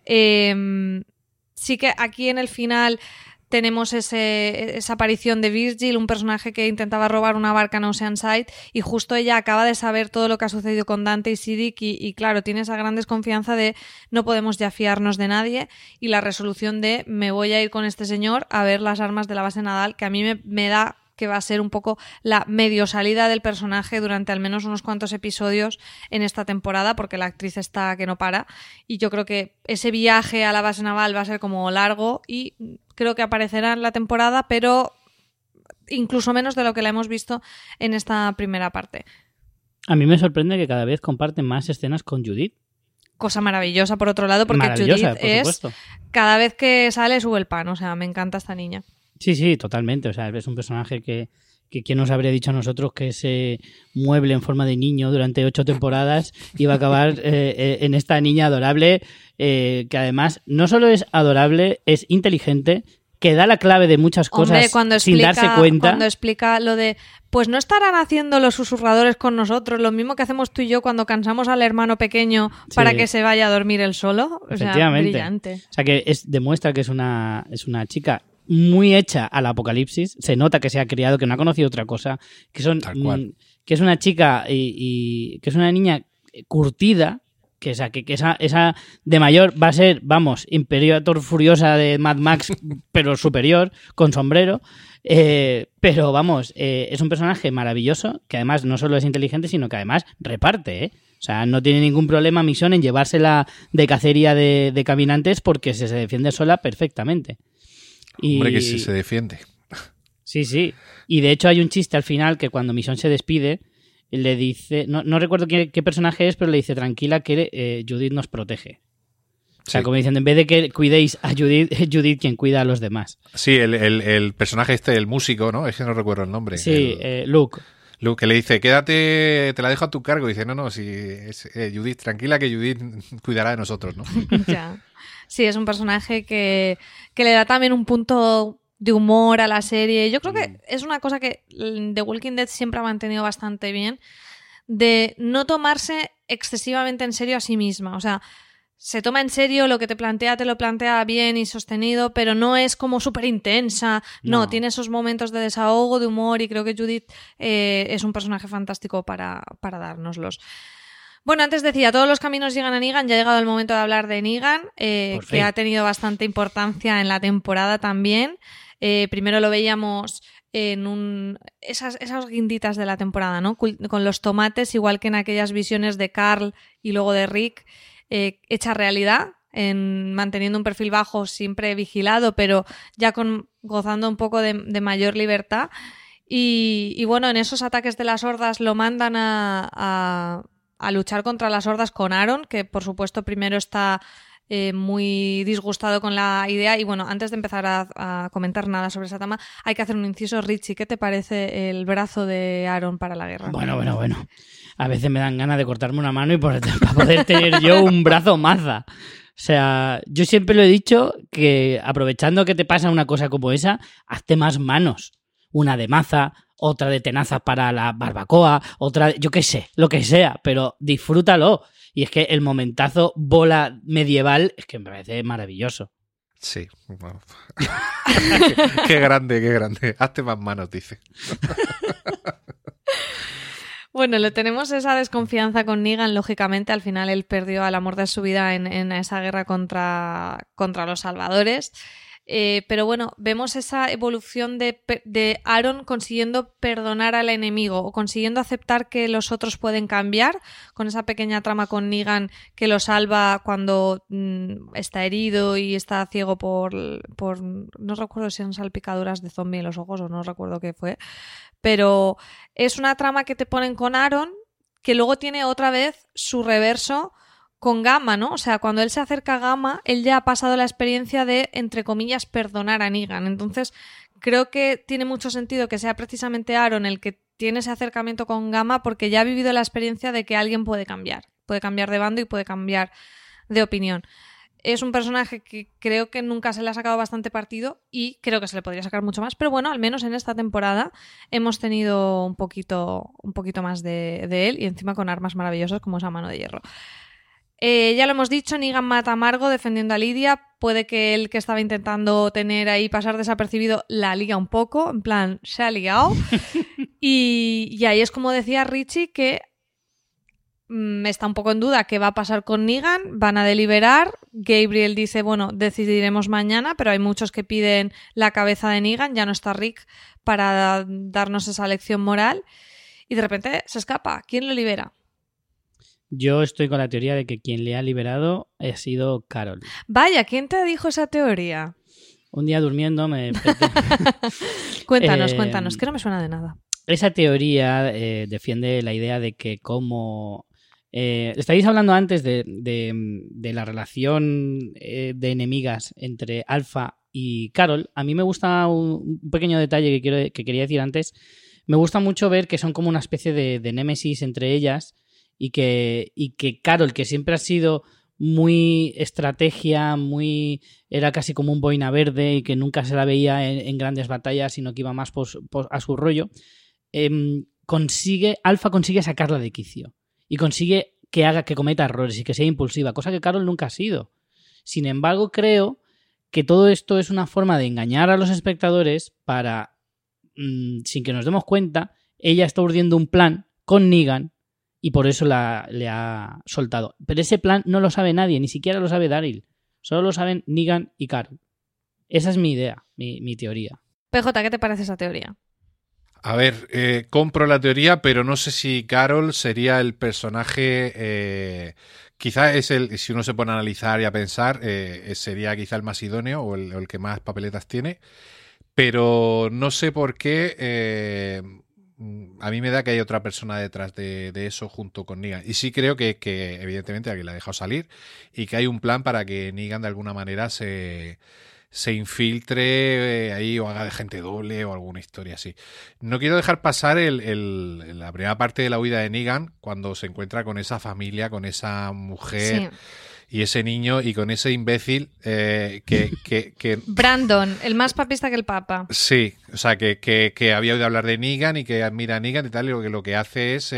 Sí que aquí en el final tenemos esa aparición de Virgil, un personaje que intentaba robar una barca en Oceanside, y justo ella acaba de saber todo lo que ha sucedido con Dante y Siddiq y claro, tiene esa gran desconfianza de no podemos ya fiarnos de nadie, y la resolución de me voy a ir con este señor a ver las armas de la base naval, que a mí me da que va a ser un poco la medio salida del personaje durante al menos unos cuantos episodios en esta temporada, porque la actriz está que no para, y yo creo que ese viaje a la base naval va a ser como largo y creo que aparecerá en la temporada, pero incluso menos de lo que la hemos visto en esta primera parte. A mí me sorprende que cada vez comparten más escenas con Judith. Cosa maravillosa, por otro lado, porque Judith es, cada vez que sale sube el pan, o sea, me encanta esta niña. Sí, totalmente. O sea, es un personaje que quién nos habría dicho a nosotros que ese mueble en forma de niño durante 8 temporadas iba a acabar en esta niña adorable, que además no solo es adorable, es inteligente, que da la clave de muchas cosas sin darse cuenta. Cuando explica lo de, pues no estarán haciendo los susurradores con nosotros, lo mismo que hacemos tú y yo cuando cansamos al hermano pequeño para que se vaya a dormir él solo. O sea, brillante. O sea, que demuestra que es una chica muy hecha al apocalipsis, se nota que se ha criado, que no ha conocido otra cosa, que es una chica y que es una niña curtida, que esa de mayor va a ser, vamos, Imperator Furiosa de Mad Max, pero superior, con sombrero, pero vamos, es un personaje maravilloso, que además no solo es inteligente, sino que además reparte, O sea, no tiene ningún problema Michonne en llevársela de cacería de caminantes porque se defiende sola perfectamente. Hombre, que sí se defiende. Sí. Y de hecho hay un chiste al final que cuando Michonne se despide, le dice, no recuerdo qué personaje es, pero le dice, tranquila, que Judith nos protege. O sea, como diciendo, en vez de que cuidéis a Judith, es Judith quien cuida a los demás. Sí, el personaje el músico, ¿no? Es que no recuerdo el nombre. Sí, Luke. Luke, que le dice, quédate, te la dejo a tu cargo. Y dice, no, si es Judith, tranquila, que Judith cuidará de nosotros, ¿no? Ya. Sí, es un personaje que le da también un punto de humor a la serie. Yo creo que es una cosa que The Walking Dead siempre ha mantenido bastante bien, de no tomarse excesivamente en serio a sí misma. O sea, se toma en serio lo que te lo plantea bien y sostenido, pero no es como súper intensa. No, tiene esos momentos de desahogo, de humor, y creo que Judith es un personaje fantástico para dárnoslos. Bueno, antes decía, todos los caminos llegan a Negan. Ya ha llegado el momento de hablar de Negan, que ha tenido bastante importancia en la temporada también. Primero lo veíamos en esas guinditas de la temporada, ¿no? Con los tomates, igual que en aquellas visiones de Carl y luego de Rick, hecha realidad, manteniendo un perfil bajo, siempre vigilado, pero ya gozando un poco de mayor libertad. Y bueno, en esos ataques de las hordas lo mandan a luchar contra las hordas con Aaron, que por supuesto primero está muy disgustado con la idea. Y bueno, antes de empezar a comentar nada sobre esa trama, hay que hacer un inciso. Richie, ¿qué te parece el brazo de Aaron para la guerra? Bueno. A veces me dan ganas de cortarme una mano y para poder tener yo un brazo maza. O sea, yo siempre lo he dicho que aprovechando que te pasa una cosa como esa, hazte más manos. Una de maza, otra de tenazas para la barbacoa, otra, yo qué sé, lo que sea, pero disfrútalo. Y es que el momentazo bola medieval es que me parece maravilloso. Sí. Bueno. Qué grande. Hazte más manos, dice. Bueno, le tenemos esa desconfianza con Negan, lógicamente. Al final él perdió al amor de su vida en esa guerra contra los salvadores. Pero bueno, vemos esa evolución de Aaron consiguiendo perdonar al enemigo o consiguiendo aceptar que los otros pueden cambiar, con esa pequeña trama con Negan que lo salva cuando está herido y está ciego por no recuerdo si eran salpicaduras de zombie en los ojos o no recuerdo qué fue, pero es una trama que te ponen con Aaron que luego tiene otra vez su reverso con Gamma, ¿no? O sea, cuando él se acerca a Gamma, él ya ha pasado la experiencia de, entre comillas, perdonar a Negan. Entonces, creo que tiene mucho sentido que sea precisamente Aaron el que tiene ese acercamiento con Gamma porque ya ha vivido la experiencia de que alguien puede cambiar de bando y puede cambiar de opinión. Es un personaje que creo que nunca se le ha sacado bastante partido y creo que se le podría sacar mucho más, pero bueno, al menos en esta temporada hemos tenido un poquito más de él y encima con armas maravillosas como esa mano de hierro. Ya lo hemos dicho, Negan mata a Margo defendiendo a Lydia. Puede que él, que estaba intentando tener ahí, pasar desapercibido, la liga un poco, en plan, se ha ligado. y ahí es como decía Richie, que está un poco en duda qué va a pasar con Negan. Van a deliberar. Gabriel dice, bueno, decidiremos mañana, pero hay muchos que piden la cabeza de Negan. Ya no está Rick para darnos esa lección moral. Y de repente se escapa. ¿Quién lo libera? Yo estoy con la teoría de que quien le ha liberado ha sido Carol. Vaya, ¿quién te dijo esa teoría? Un día durmiendo me... Cuéntanos, que no me suena de nada. Esa teoría defiende la idea de que como... estáis hablando antes de la relación de enemigas entre Alpha y Carol. A mí me gusta un pequeño detalle que quería decir antes. Me gusta mucho ver que son como una especie de némesis entre ellas. Y que Carol, que siempre ha sido muy estrategia, era casi como un boina verde y que nunca se la veía en grandes batallas, sino que iba más a su rollo, Alpha consigue sacarla de quicio y consigue que cometa errores y que sea impulsiva, cosa que Carol nunca ha sido. Sin embargo, creo que todo esto es una forma de engañar a los espectadores para, sin que nos demos cuenta, ella está urdiendo un plan con Negan y por eso le ha soltado. Pero ese plan no lo sabe nadie, ni siquiera lo sabe Daryl. Solo lo saben Negan y Carol. Esa es mi idea, mi teoría. PJ, ¿qué te parece esa teoría? A ver, compro la teoría, pero no sé si Carol sería el personaje... quizá es si uno se pone a analizar y a pensar, sería quizá el más idóneo o el que más papeletas tiene. Pero no sé por qué... a mí me da que hay otra persona detrás de eso junto con Negan. Y sí creo que evidentemente alguien la ha dejado salir y que hay un plan para que Negan de alguna manera se infiltre ahí o haga de gente doble o alguna historia así. No quiero dejar pasar la primera parte de la huida de Negan cuando se encuentra con esa familia, con esa mujer... Sí. Y ese niño y con ese imbécil que... Brandon, el más papista que el papa. Sí, o sea, que había oído hablar de Negan y que admira a Negan y tal, y lo que hace es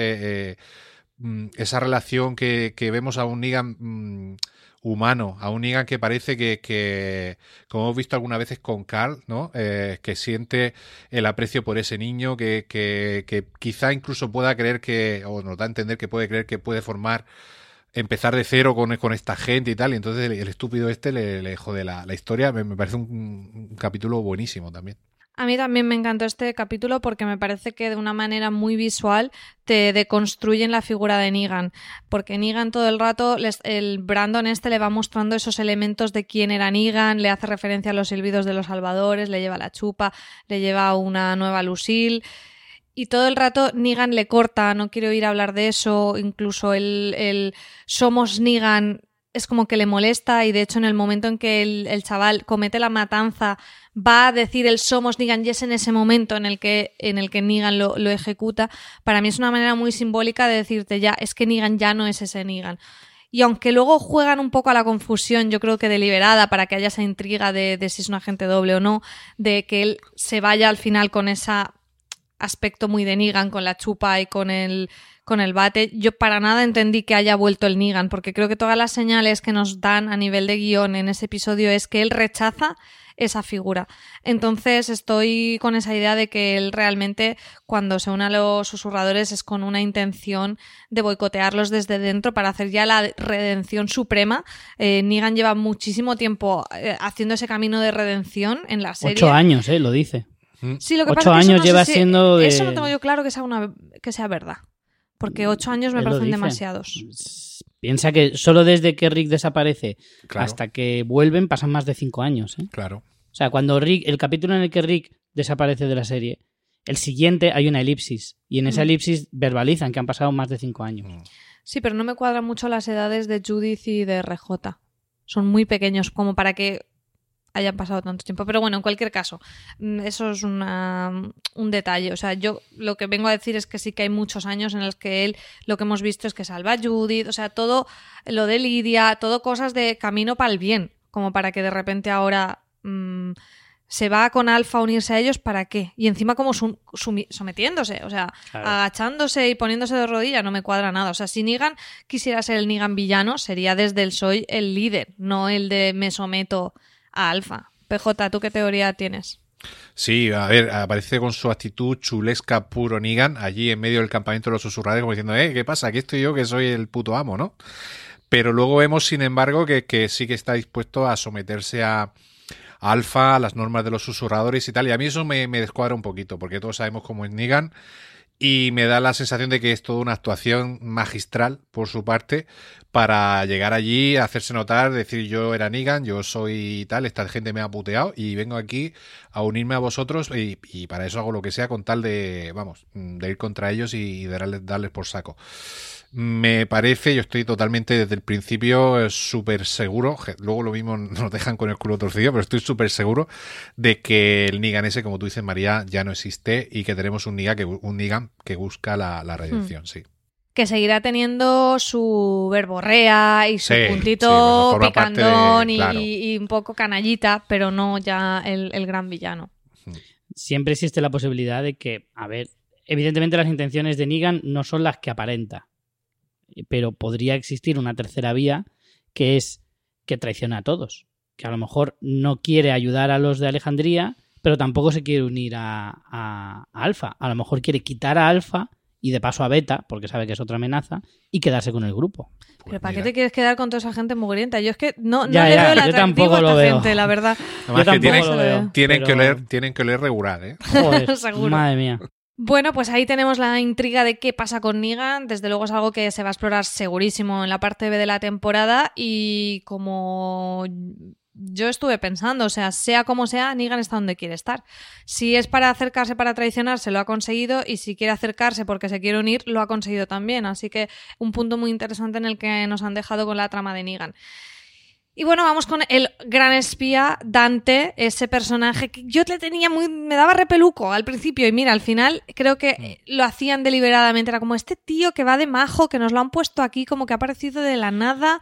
esa relación que vemos a un Negan humano, a un Negan que parece que como hemos visto algunas veces con Carl, ¿no? Que siente el aprecio por ese niño, que quizá incluso pueda creer o nos da a entender que puede creer que puede empezar de cero con esta gente y tal, y entonces el estúpido le jode la historia. Me parece un capítulo buenísimo también. A mí también me encantó este capítulo porque me parece que de una manera muy visual te deconstruyen la figura de Negan, porque Negan todo el rato, el Brandon le va mostrando esos elementos de quién era Negan, le hace referencia a los silbidos de los salvadores, le lleva la chupa, le lleva una nueva Lucille... Y todo el rato Negan le corta, no quiero ir a hablar de eso, incluso el somos Negan es como que le molesta y de hecho en el momento en que el chaval comete la matanza va a decir el somos Negan y es en ese momento en el que Negan lo ejecuta. Para mí es una manera muy simbólica de decirte ya, es que Negan ya no es ese Negan. Y aunque luego juegan un poco a la confusión, yo creo que deliberada para que haya esa intriga de si es un agente doble o no, de que él se vaya al final con ese aspecto muy de Negan, con la chupa y con el bate, yo para nada entendí que haya vuelto el Negan, porque creo que todas las señales que nos dan a nivel de guión en ese episodio es que él rechaza esa figura. Entonces estoy con esa idea de que él realmente cuando se une a los susurradores es con una intención de boicotearlos desde dentro para hacer ya la redención suprema. Negan lleva muchísimo tiempo haciendo ese camino de redención en la serie. 8 años, lo dice. Sí, lo que 8 pasa es que años no lleva sé si, siendo de... Eso no tengo yo claro que sea verdad. Porque 8 años me Él lo parecen dice. demasiados. Piensa que solo desde que Rick desaparece Claro. hasta que vuelven pasan más de 5 años. Claro. O sea, cuando el capítulo en el que Rick desaparece de la serie, el siguiente hay una elipsis. Y en esa elipsis verbalizan que han pasado más de 5 años. Sí, pero no me cuadran mucho las edades de Judith y de RJ. Son muy pequeños como para que hayan pasado tanto tiempo. Pero bueno, en cualquier caso, eso es un detalle. O sea, yo lo que vengo a decir es que sí que hay muchos años en los que él, lo que hemos visto es que salva a Judith, o sea, todo lo de Lidia, todo cosas de camino para el bien, como para que de repente ahora se va con Alpha a unirse a ellos, ¿para qué? Y encima como sometiéndose, o sea, Claro. agachándose y poniéndose de rodillas, no me cuadra nada. O sea, si Negan quisiera ser el Negan villano, sería desde el soy el líder, no el de me someto a Alpha. PJ, ¿tú qué teoría tienes? Sí, a ver, aparece con su actitud chulesca puro Negan allí en medio del campamento de los susurradores como diciendo, ¿qué pasa? Aquí estoy yo que soy el puto amo, ¿no? Pero luego vemos, sin embargo, que sí que está dispuesto a someterse a Alpha, a las normas de los susurradores y tal. Y a mí eso me descuadra un poquito, porque todos sabemos cómo es Negan. Y me da la sensación de que es toda una actuación magistral por su parte para llegar allí, hacerse notar, decir yo era Negan, yo soy tal, esta gente me ha puteado y vengo aquí a unirme a vosotros y para eso hago lo que sea con tal de, vamos, de ir contra ellos y de darles por saco. Me parece, yo estoy totalmente desde el principio súper seguro, luego lo mismo nos dejan con el culo torcido, pero estoy súper seguro de que el Negan ese, como tú dices, María, ya no existe y que tenemos un Negan que busca la redención, sí. Que seguirá teniendo su verborrea y su Sí, puntito sí, bueno, forma parte picantón de- claro. y un poco canallita, pero no ya el gran villano. Siempre existe la posibilidad de que, a ver, evidentemente las intenciones de Negan no son las que aparenta, pero podría existir una tercera vía que es que traiciona a todos, que a lo mejor no quiere ayudar a los de Alejandría, pero tampoco se quiere unir a Alpha. A lo mejor quiere quitar a Alpha y de paso a Beta, porque sabe que es otra amenaza, y quedarse con el grupo. Pero ¿para mira. qué te quieres quedar con toda esa gente mugrienta? Yo es que no Ya, le ya, veo el yo atractivo tampoco a esta lo veo. gente, la verdad. Además Yo que tampoco lo veo. tienen que oler regular, ¿eh? Joder, Seguro. madre mía. Bueno, pues ahí tenemos la intriga de qué pasa con Negan. Desde luego es algo que se va a explorar segurísimo en la parte B de la temporada y como yo estuve pensando, o sea como sea, Negan está donde quiere estar. Si es para acercarse para traicionarse, lo ha conseguido y si quiere acercarse porque se quiere unir, lo ha conseguido también. Así que un punto muy interesante en el que nos han dejado con la trama de Negan. Y bueno, vamos con el gran espía, Dante, ese personaje que yo le tenía me daba repeluco al principio y mira, al final creo que lo hacían deliberadamente, era como este tío que va de majo, que nos lo han puesto aquí como que ha aparecido de la nada.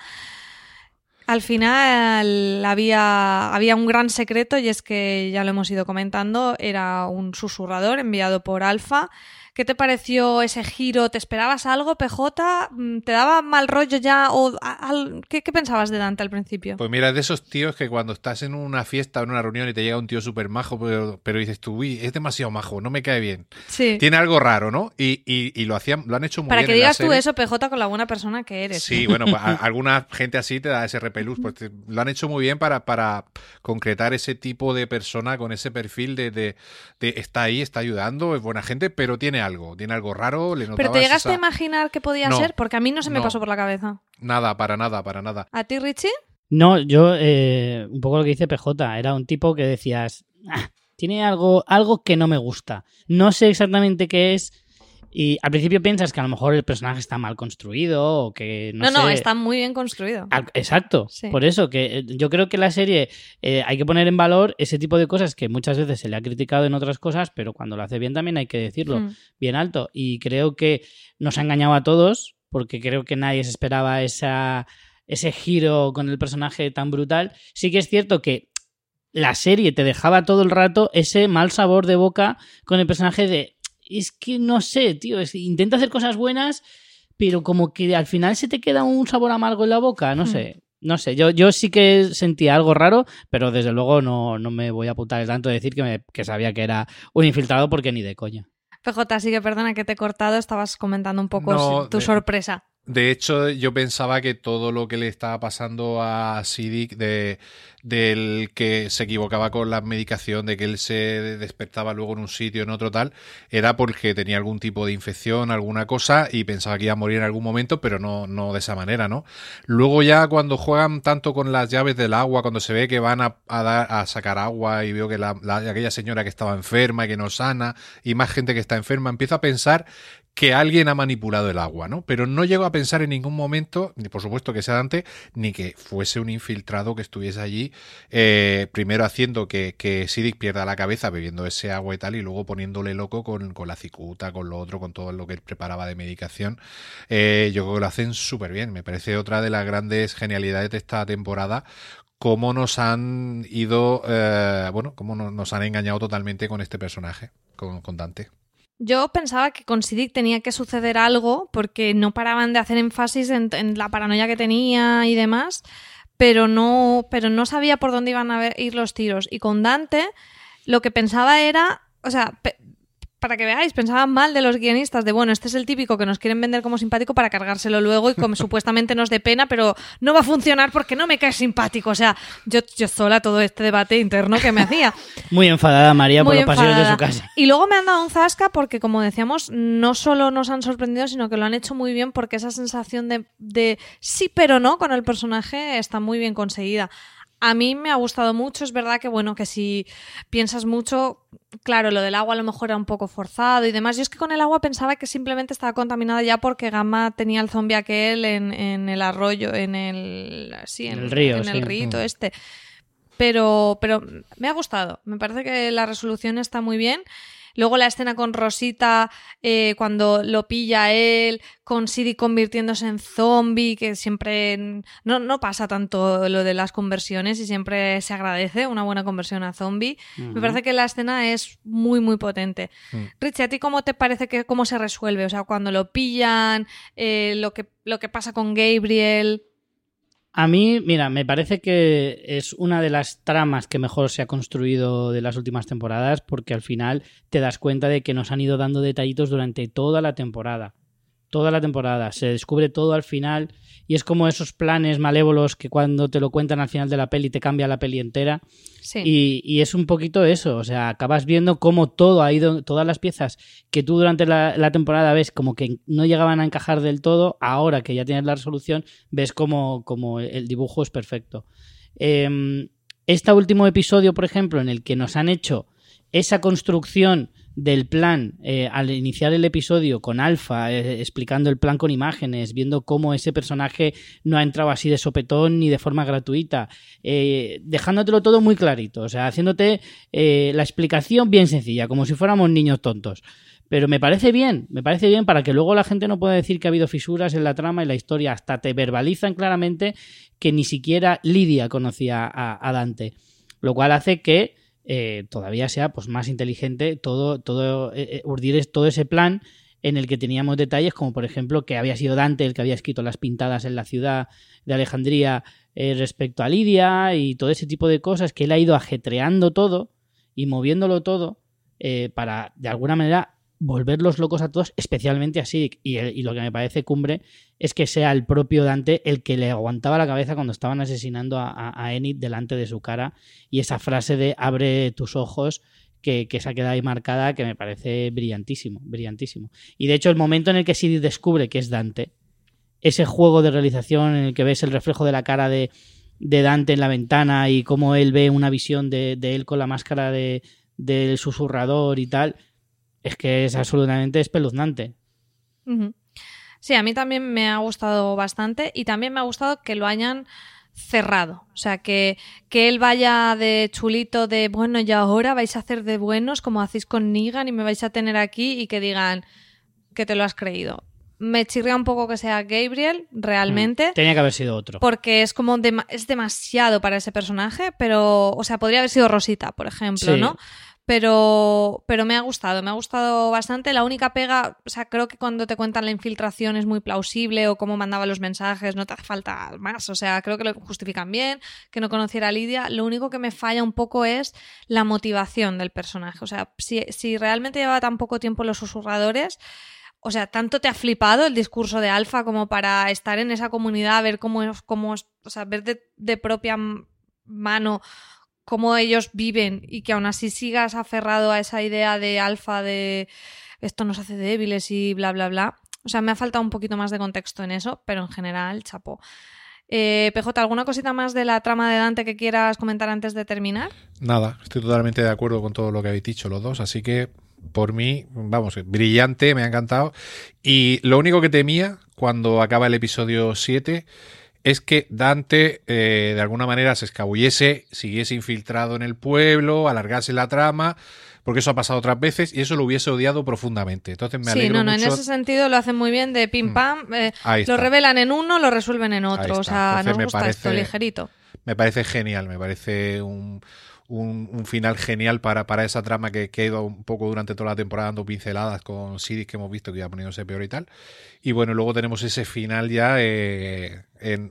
Al final había un gran secreto y es que ya lo hemos ido comentando, era un susurrador enviado por Alpha. ¿Qué te pareció ese giro? ¿Te esperabas algo, PJ? ¿Te daba mal rollo ya? ¿Qué pensabas de Dante al principio? Pues mira, es de esos tíos que cuando estás en una fiesta o en una reunión y te llega un tío súper majo, pero dices tú, uy, es demasiado majo, no me cae bien. Sí. Tiene algo raro, ¿no? Y lo han hecho muy Para bien que en la digas tú serie. eso, PJ, con la buena persona que eres. Sí, bueno, pues alguna gente así te da ese repelús, pues lo han hecho muy bien para concretar ese tipo de persona con ese perfil de está ahí, está ayudando, es buena gente, pero tiene algo raro, le notabas ¿Pero te llegaste esa- a imaginar que podía No, ser? Porque a mí no se me no. pasó por la cabeza. Nada, para nada. ¿A ti, Richie? No, yo, un poco lo que dice PJ, era un tipo que decías, tiene algo que no me gusta. No sé exactamente qué es Y al principio piensas que a lo mejor el personaje está mal construido o que no sé. No, está muy bien construido. Exacto. Sí. Por eso que yo creo que la serie hay que poner en valor ese tipo de cosas que muchas veces se le ha criticado en otras cosas, pero cuando lo hace bien también hay que decirlo bien alto. Y creo que nos ha engañado a todos, porque creo que nadie se esperaba ese giro con el personaje tan brutal. Sí que es cierto que la serie te dejaba todo el rato ese mal sabor de boca con el personaje de... Es que no sé, tío, intenta hacer cosas buenas, pero como que al final se te queda un sabor amargo en la boca, no sé. No sé, yo sí que sentía algo raro, pero desde luego no me voy a apuntar tanto de decir que sabía que era un infiltrado, porque ni de coña. PJ, así que perdona que te he cortado, estabas comentando un poco tu sorpresa. De hecho, yo pensaba que todo lo que le estaba pasando a Siddiq del que se equivocaba con la medicación, de que él se despertaba luego en un sitio, en otro tal, era porque tenía algún tipo de infección, alguna cosa, y pensaba que iba a morir en algún momento, pero no de esa manera, ¿no? Luego ya cuando juegan tanto con las llaves del agua, cuando se ve que van a sacar agua y veo que aquella señora que estaba enferma y que no sana, y más gente que está enferma, empiezo a pensar que alguien ha manipulado el agua, ¿no? Pero no llego a pensar en ningún momento, ni por supuesto que sea Dante, ni que fuese un infiltrado que estuviese allí, primero haciendo que Siddiq pierda la cabeza bebiendo ese agua y tal, y luego poniéndole loco con la cicuta, con lo otro, con todo lo que él preparaba de medicación. Yo creo que lo hacen súper bien. Me parece otra de las grandes genialidades de esta temporada, cómo nos han ido, cómo nos han engañado totalmente con este personaje, con Dante. Yo pensaba que con Siddiq tenía que suceder algo porque no paraban de hacer énfasis en la paranoia que tenía y demás, pero no sabía por dónde iban a ir los tiros. Y con Dante lo que pensaba era, o sea, para que veáis, pensaban mal de los guionistas de, bueno, este es el típico que nos quieren vender como simpático para cargárselo luego y como supuestamente nos dé pena, pero no va a funcionar porque no me cae simpático. O sea, yo sola todo este debate interno que me hacía. Muy enfadada María por los pasillos de su casa. Y luego me han dado un zasca porque, como decíamos, no solo nos han sorprendido, sino que lo han hecho muy bien, porque esa sensación de sí pero no con el personaje está muy bien conseguida. A mí me ha gustado mucho, es verdad que bueno, que si piensas mucho, claro, lo del agua a lo mejor era un poco forzado y demás. Yo es que con el agua pensaba que simplemente estaba contaminada ya porque Gamma tenía el zombie aquel en el arroyo, en el río, en el rito este. Pero me ha gustado, me parece que la resolución está muy bien. Luego la escena con Rosita, cuando lo pilla él, con Siddiq convirtiéndose en zombie, que siempre no pasa tanto lo de las conversiones y siempre se agradece una buena conversión a zombie. Me parece que la escena es muy, muy potente. Richie, ¿a ti cómo te parece cómo se resuelve? O sea, cuando lo pillan, lo que pasa con Gabriel... A mí, mira, me parece que es una de las tramas que mejor se ha construido de las últimas temporadas, porque al final te das cuenta de que nos han ido dando detallitos durante toda la temporada. Toda la temporada. Se descubre todo al final y es como esos planes malévolos que cuando te lo cuentan al final de la peli te cambia la peli entera. Sí. Y es un poquito eso. O sea, acabas viendo cómo todo ha ido, todas las piezas que tú durante la temporada ves como que no llegaban a encajar del todo, ahora que ya tienes la resolución, ves como el dibujo es perfecto. Este último episodio, por ejemplo, en el que nos han hecho esa construcción del plan al iniciar el episodio con Alpha, explicando el plan con imágenes, viendo cómo ese personaje no ha entrado así de sopetón ni de forma gratuita, dejándotelo todo muy clarito, o sea, haciéndote la explicación bien sencilla, como si fuéramos niños tontos. Pero me parece bien para que luego la gente no pueda decir que ha habido fisuras en la trama y la historia. Hasta te verbalizan claramente que ni siquiera Lidia conocía a Dante, lo cual hace que todavía sea pues más inteligente urdir todo ese plan en el que teníamos detalles como por ejemplo que había sido Dante el que había escrito las pintadas en la ciudad de Alejandría respecto a Lidia y todo ese tipo de cosas, que él ha ido ajetreando todo y moviéndolo todo para de alguna manera volverlos locos a todos, especialmente a Siddiq. Y lo que me parece cumbre es que sea el propio Dante el que le aguantaba la cabeza cuando estaban asesinando a Enid delante de su cara, y esa frase de abre tus ojos que se ha quedado ahí marcada, que me parece brillantísimo, brillantísimo. Y de hecho el momento en el que Siddiq descubre que es Dante, ese juego de realización en el que ves el reflejo de la cara de Dante en la ventana y cómo él ve una visión de él con la máscara del susurrador y tal, es que es absolutamente espeluznante. Uh-huh. Sí, a mí también me ha gustado bastante y también me ha gustado que lo hayan cerrado. O sea, que él vaya de chulito de, bueno, y ahora vais a hacer de buenos como hacéis con Negan y me vais a tener aquí, y que digan que te lo has creído. Me chirría un poco que sea Gabriel, realmente. Tenía que haber sido otro. Porque es como es demasiado para ese personaje, pero, o sea, podría haber sido Rosita, por ejemplo, Sí. ¿no? Pero me ha gustado bastante. La única pega, o sea, creo que cuando te cuentan la infiltración es muy plausible, o cómo mandaba los mensajes, no te hace falta más. O sea, creo que lo justifican bien, que no conociera a Lydia. Lo único que me falla un poco es la motivación del personaje. O sea, si realmente llevaba tan poco tiempo los susurradores, o sea, tanto te ha flipado el discurso de Alpha como para estar en esa comunidad, ver cómo o sea, ver de propia mano cómo ellos viven, y que aún así sigas aferrado a esa idea de Alpha de esto nos hace débiles y bla, bla, bla. O sea, me ha faltado un poquito más de contexto en eso, pero en general, chapó. PJ, ¿alguna cosita más de la trama de Dante que quieras comentar antes de terminar? Nada, estoy totalmente de acuerdo con todo lo que habéis dicho los dos, así que por mí, vamos, brillante, me ha encantado. Y lo único que temía cuando acaba el episodio 7 es que Dante de alguna manera se escabullese, siguiese infiltrado en el pueblo, alargase la trama, porque eso ha pasado otras veces y eso lo hubiese odiado profundamente. Entonces me alegro mucho. En ese sentido lo hacen muy bien de pim pam, lo revelan en uno, lo resuelven en otro. O sea, entonces nos gusta esto ligerito. Me parece genial, me parece un final genial para esa trama que ha ido un poco durante toda la temporada dando pinceladas con Sidis que hemos visto que iba poniéndose peor y tal. Y bueno, luego tenemos ese final ya que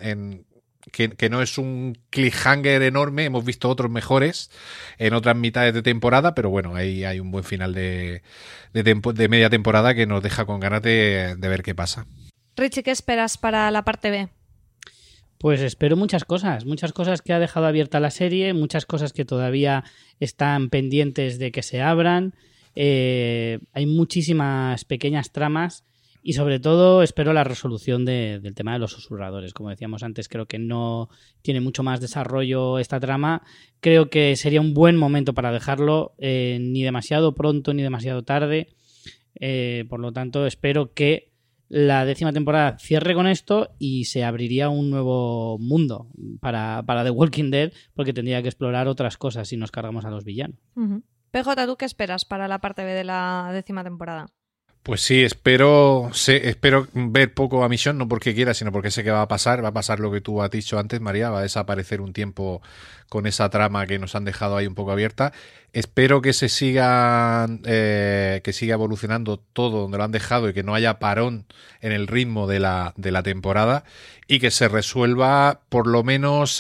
no es un cliffhanger enorme, hemos visto otros mejores en otras mitades de temporada, pero bueno, ahí hay un buen final de media temporada que nos deja con ganas de ver qué pasa. Richie, ¿qué esperas para la parte B? Pues espero muchas cosas que ha dejado abierta la serie, muchas cosas que todavía están pendientes de que se abran. Hay muchísimas pequeñas tramas y sobre todo espero la resolución del tema de los susurradores. Como decíamos antes, creo que no tiene mucho más desarrollo esta trama. Creo que sería un buen momento para dejarlo, ni demasiado pronto ni demasiado tarde. Por lo tanto, espero que la 10ª temporada cierre con esto y se abriría un nuevo mundo para The Walking Dead, porque tendría que explorar otras cosas si nos cargamos a los villanos. Uh-huh. PJ, ¿tú qué esperas para la parte B de la 10ª temporada? Pues sí, espero ver poco a Michonne, no porque quiera, sino porque sé que va a pasar lo que tú has dicho antes, María, va a desaparecer un tiempo con esa trama que nos han dejado ahí un poco abierta. Espero que siga evolucionando todo donde lo han dejado y que no haya parón en el ritmo de la temporada y que se resuelva por lo menos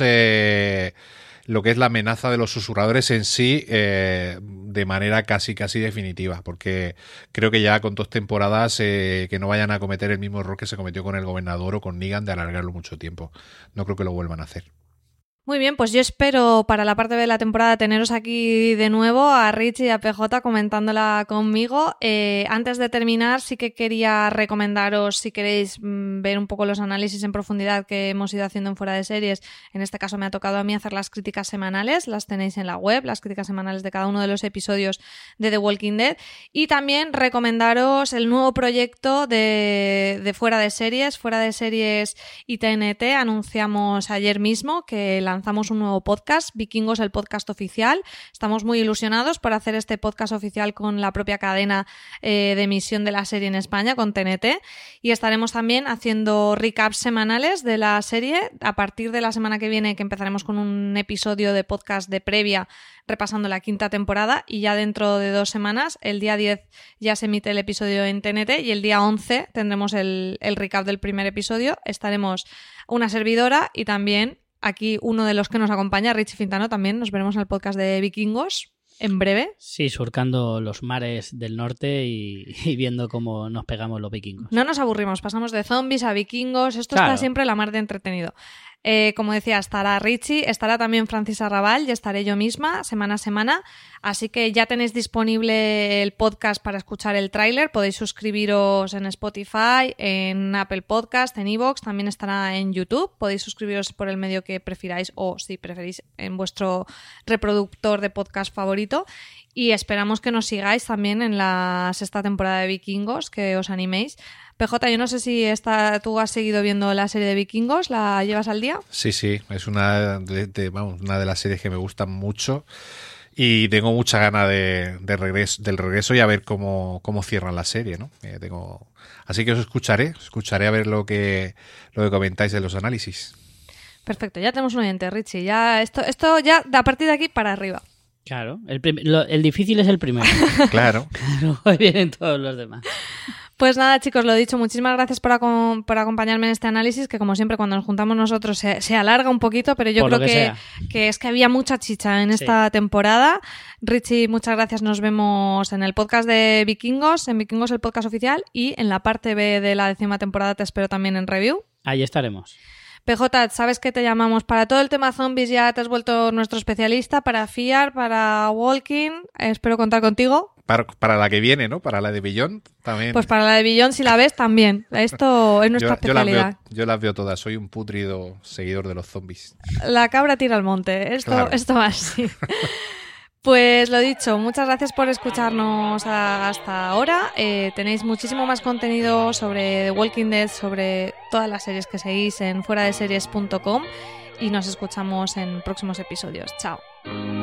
lo que es la amenaza de los susurradores en sí de manera casi definitiva, porque creo que ya con 2 temporadas que no vayan a cometer el mismo error que se cometió con el gobernador o con Negan de alargarlo mucho tiempo. No creo que lo vuelvan a hacer. Muy bien, pues yo espero para la parte B de la temporada teneros aquí de nuevo a Rich y a PJ comentándola conmigo. Antes de terminar, sí que quería recomendaros, si queréis ver un poco los análisis en profundidad que hemos ido haciendo en Fuera de Series. En este caso me ha tocado a mí hacer las críticas semanales, las tenéis en la web, las críticas semanales de cada uno de los episodios de The Walking Dead. Y también recomendaros el nuevo proyecto de Fuera de Series y TNT. Anunciamos ayer mismo que lanzamos un nuevo podcast, Vikingos, el podcast oficial. Estamos muy ilusionados por hacer este podcast oficial con la propia cadena de emisión de la serie en España, con TNT, y estaremos también haciendo recaps semanales de la serie a partir de la semana que viene, que empezaremos con un episodio de podcast de previa repasando la 5ª temporada, y ya dentro de 2 semanas, el día 10 ya se emite el episodio en TNT y el día 11 tendremos el recap del primer episodio. Estaremos una servidora y también aquí uno de los que nos acompaña, Richie Fintano, también nos veremos en el podcast de Vikingos en breve. Sí, surcando los mares del norte y viendo cómo nos pegamos los vikingos. No nos aburrimos, pasamos de zombies a vikingos, esto Claro. Está siempre la mar de entretenido. Como decía, estará Richie, estará también Francis Arrabal y estaré yo misma semana a semana, así que ya tenéis disponible el podcast para escuchar el tráiler. Podéis suscribiros en Spotify, en Apple Podcast, en iVoox, también estará en YouTube. Podéis suscribiros por el medio que prefiráis o, si preferís, en vuestro reproductor de podcast favorito. Y esperamos que nos sigáis también en la 6ª temporada de Vikingos, que os animéis. PJ, yo no sé si tú has seguido viendo la serie de Vikingos, ¿la llevas al día? Sí, es una de las series que me gustan mucho y tengo mucha ganas del regreso y a ver cómo cierran la serie, ¿no? Así que os escucharé a ver lo que comentáis en los análisis. Perfecto, ya tenemos un oyente, Richie. Ya esto ya a partir de aquí para arriba. Claro, el difícil es el primero. Claro. Luego vienen todos los demás. Pues nada, chicos, lo dicho, muchísimas gracias por acompañarme en este análisis, que como siempre cuando nos juntamos nosotros se alarga un poquito, pero yo creo que es que había mucha chicha en esta temporada. Richie, muchas gracias, nos vemos en el podcast de Vikingos, en Vikingos el podcast oficial, y en la parte B de la 10ª temporada te espero también en review. Ahí estaremos. PJ, sabes que te llamamos para todo el tema zombies, ya te has vuelto nuestro especialista, para Fear, para Walking, espero contar contigo. Para la que viene, ¿no? Para la de Beyond también. Pues para la de Beyond, si la ves, también. Esto es nuestra especialidad. Yo las veo todas, soy un putrido seguidor de los zombies. La cabra tira al monte, esto va así. Pues lo dicho, muchas gracias por escucharnos hasta ahora. Tenéis muchísimo más contenido sobre The Walking Dead, sobre todas las series que seguís en fueradeseries.com y nos escuchamos en próximos episodios. Chao.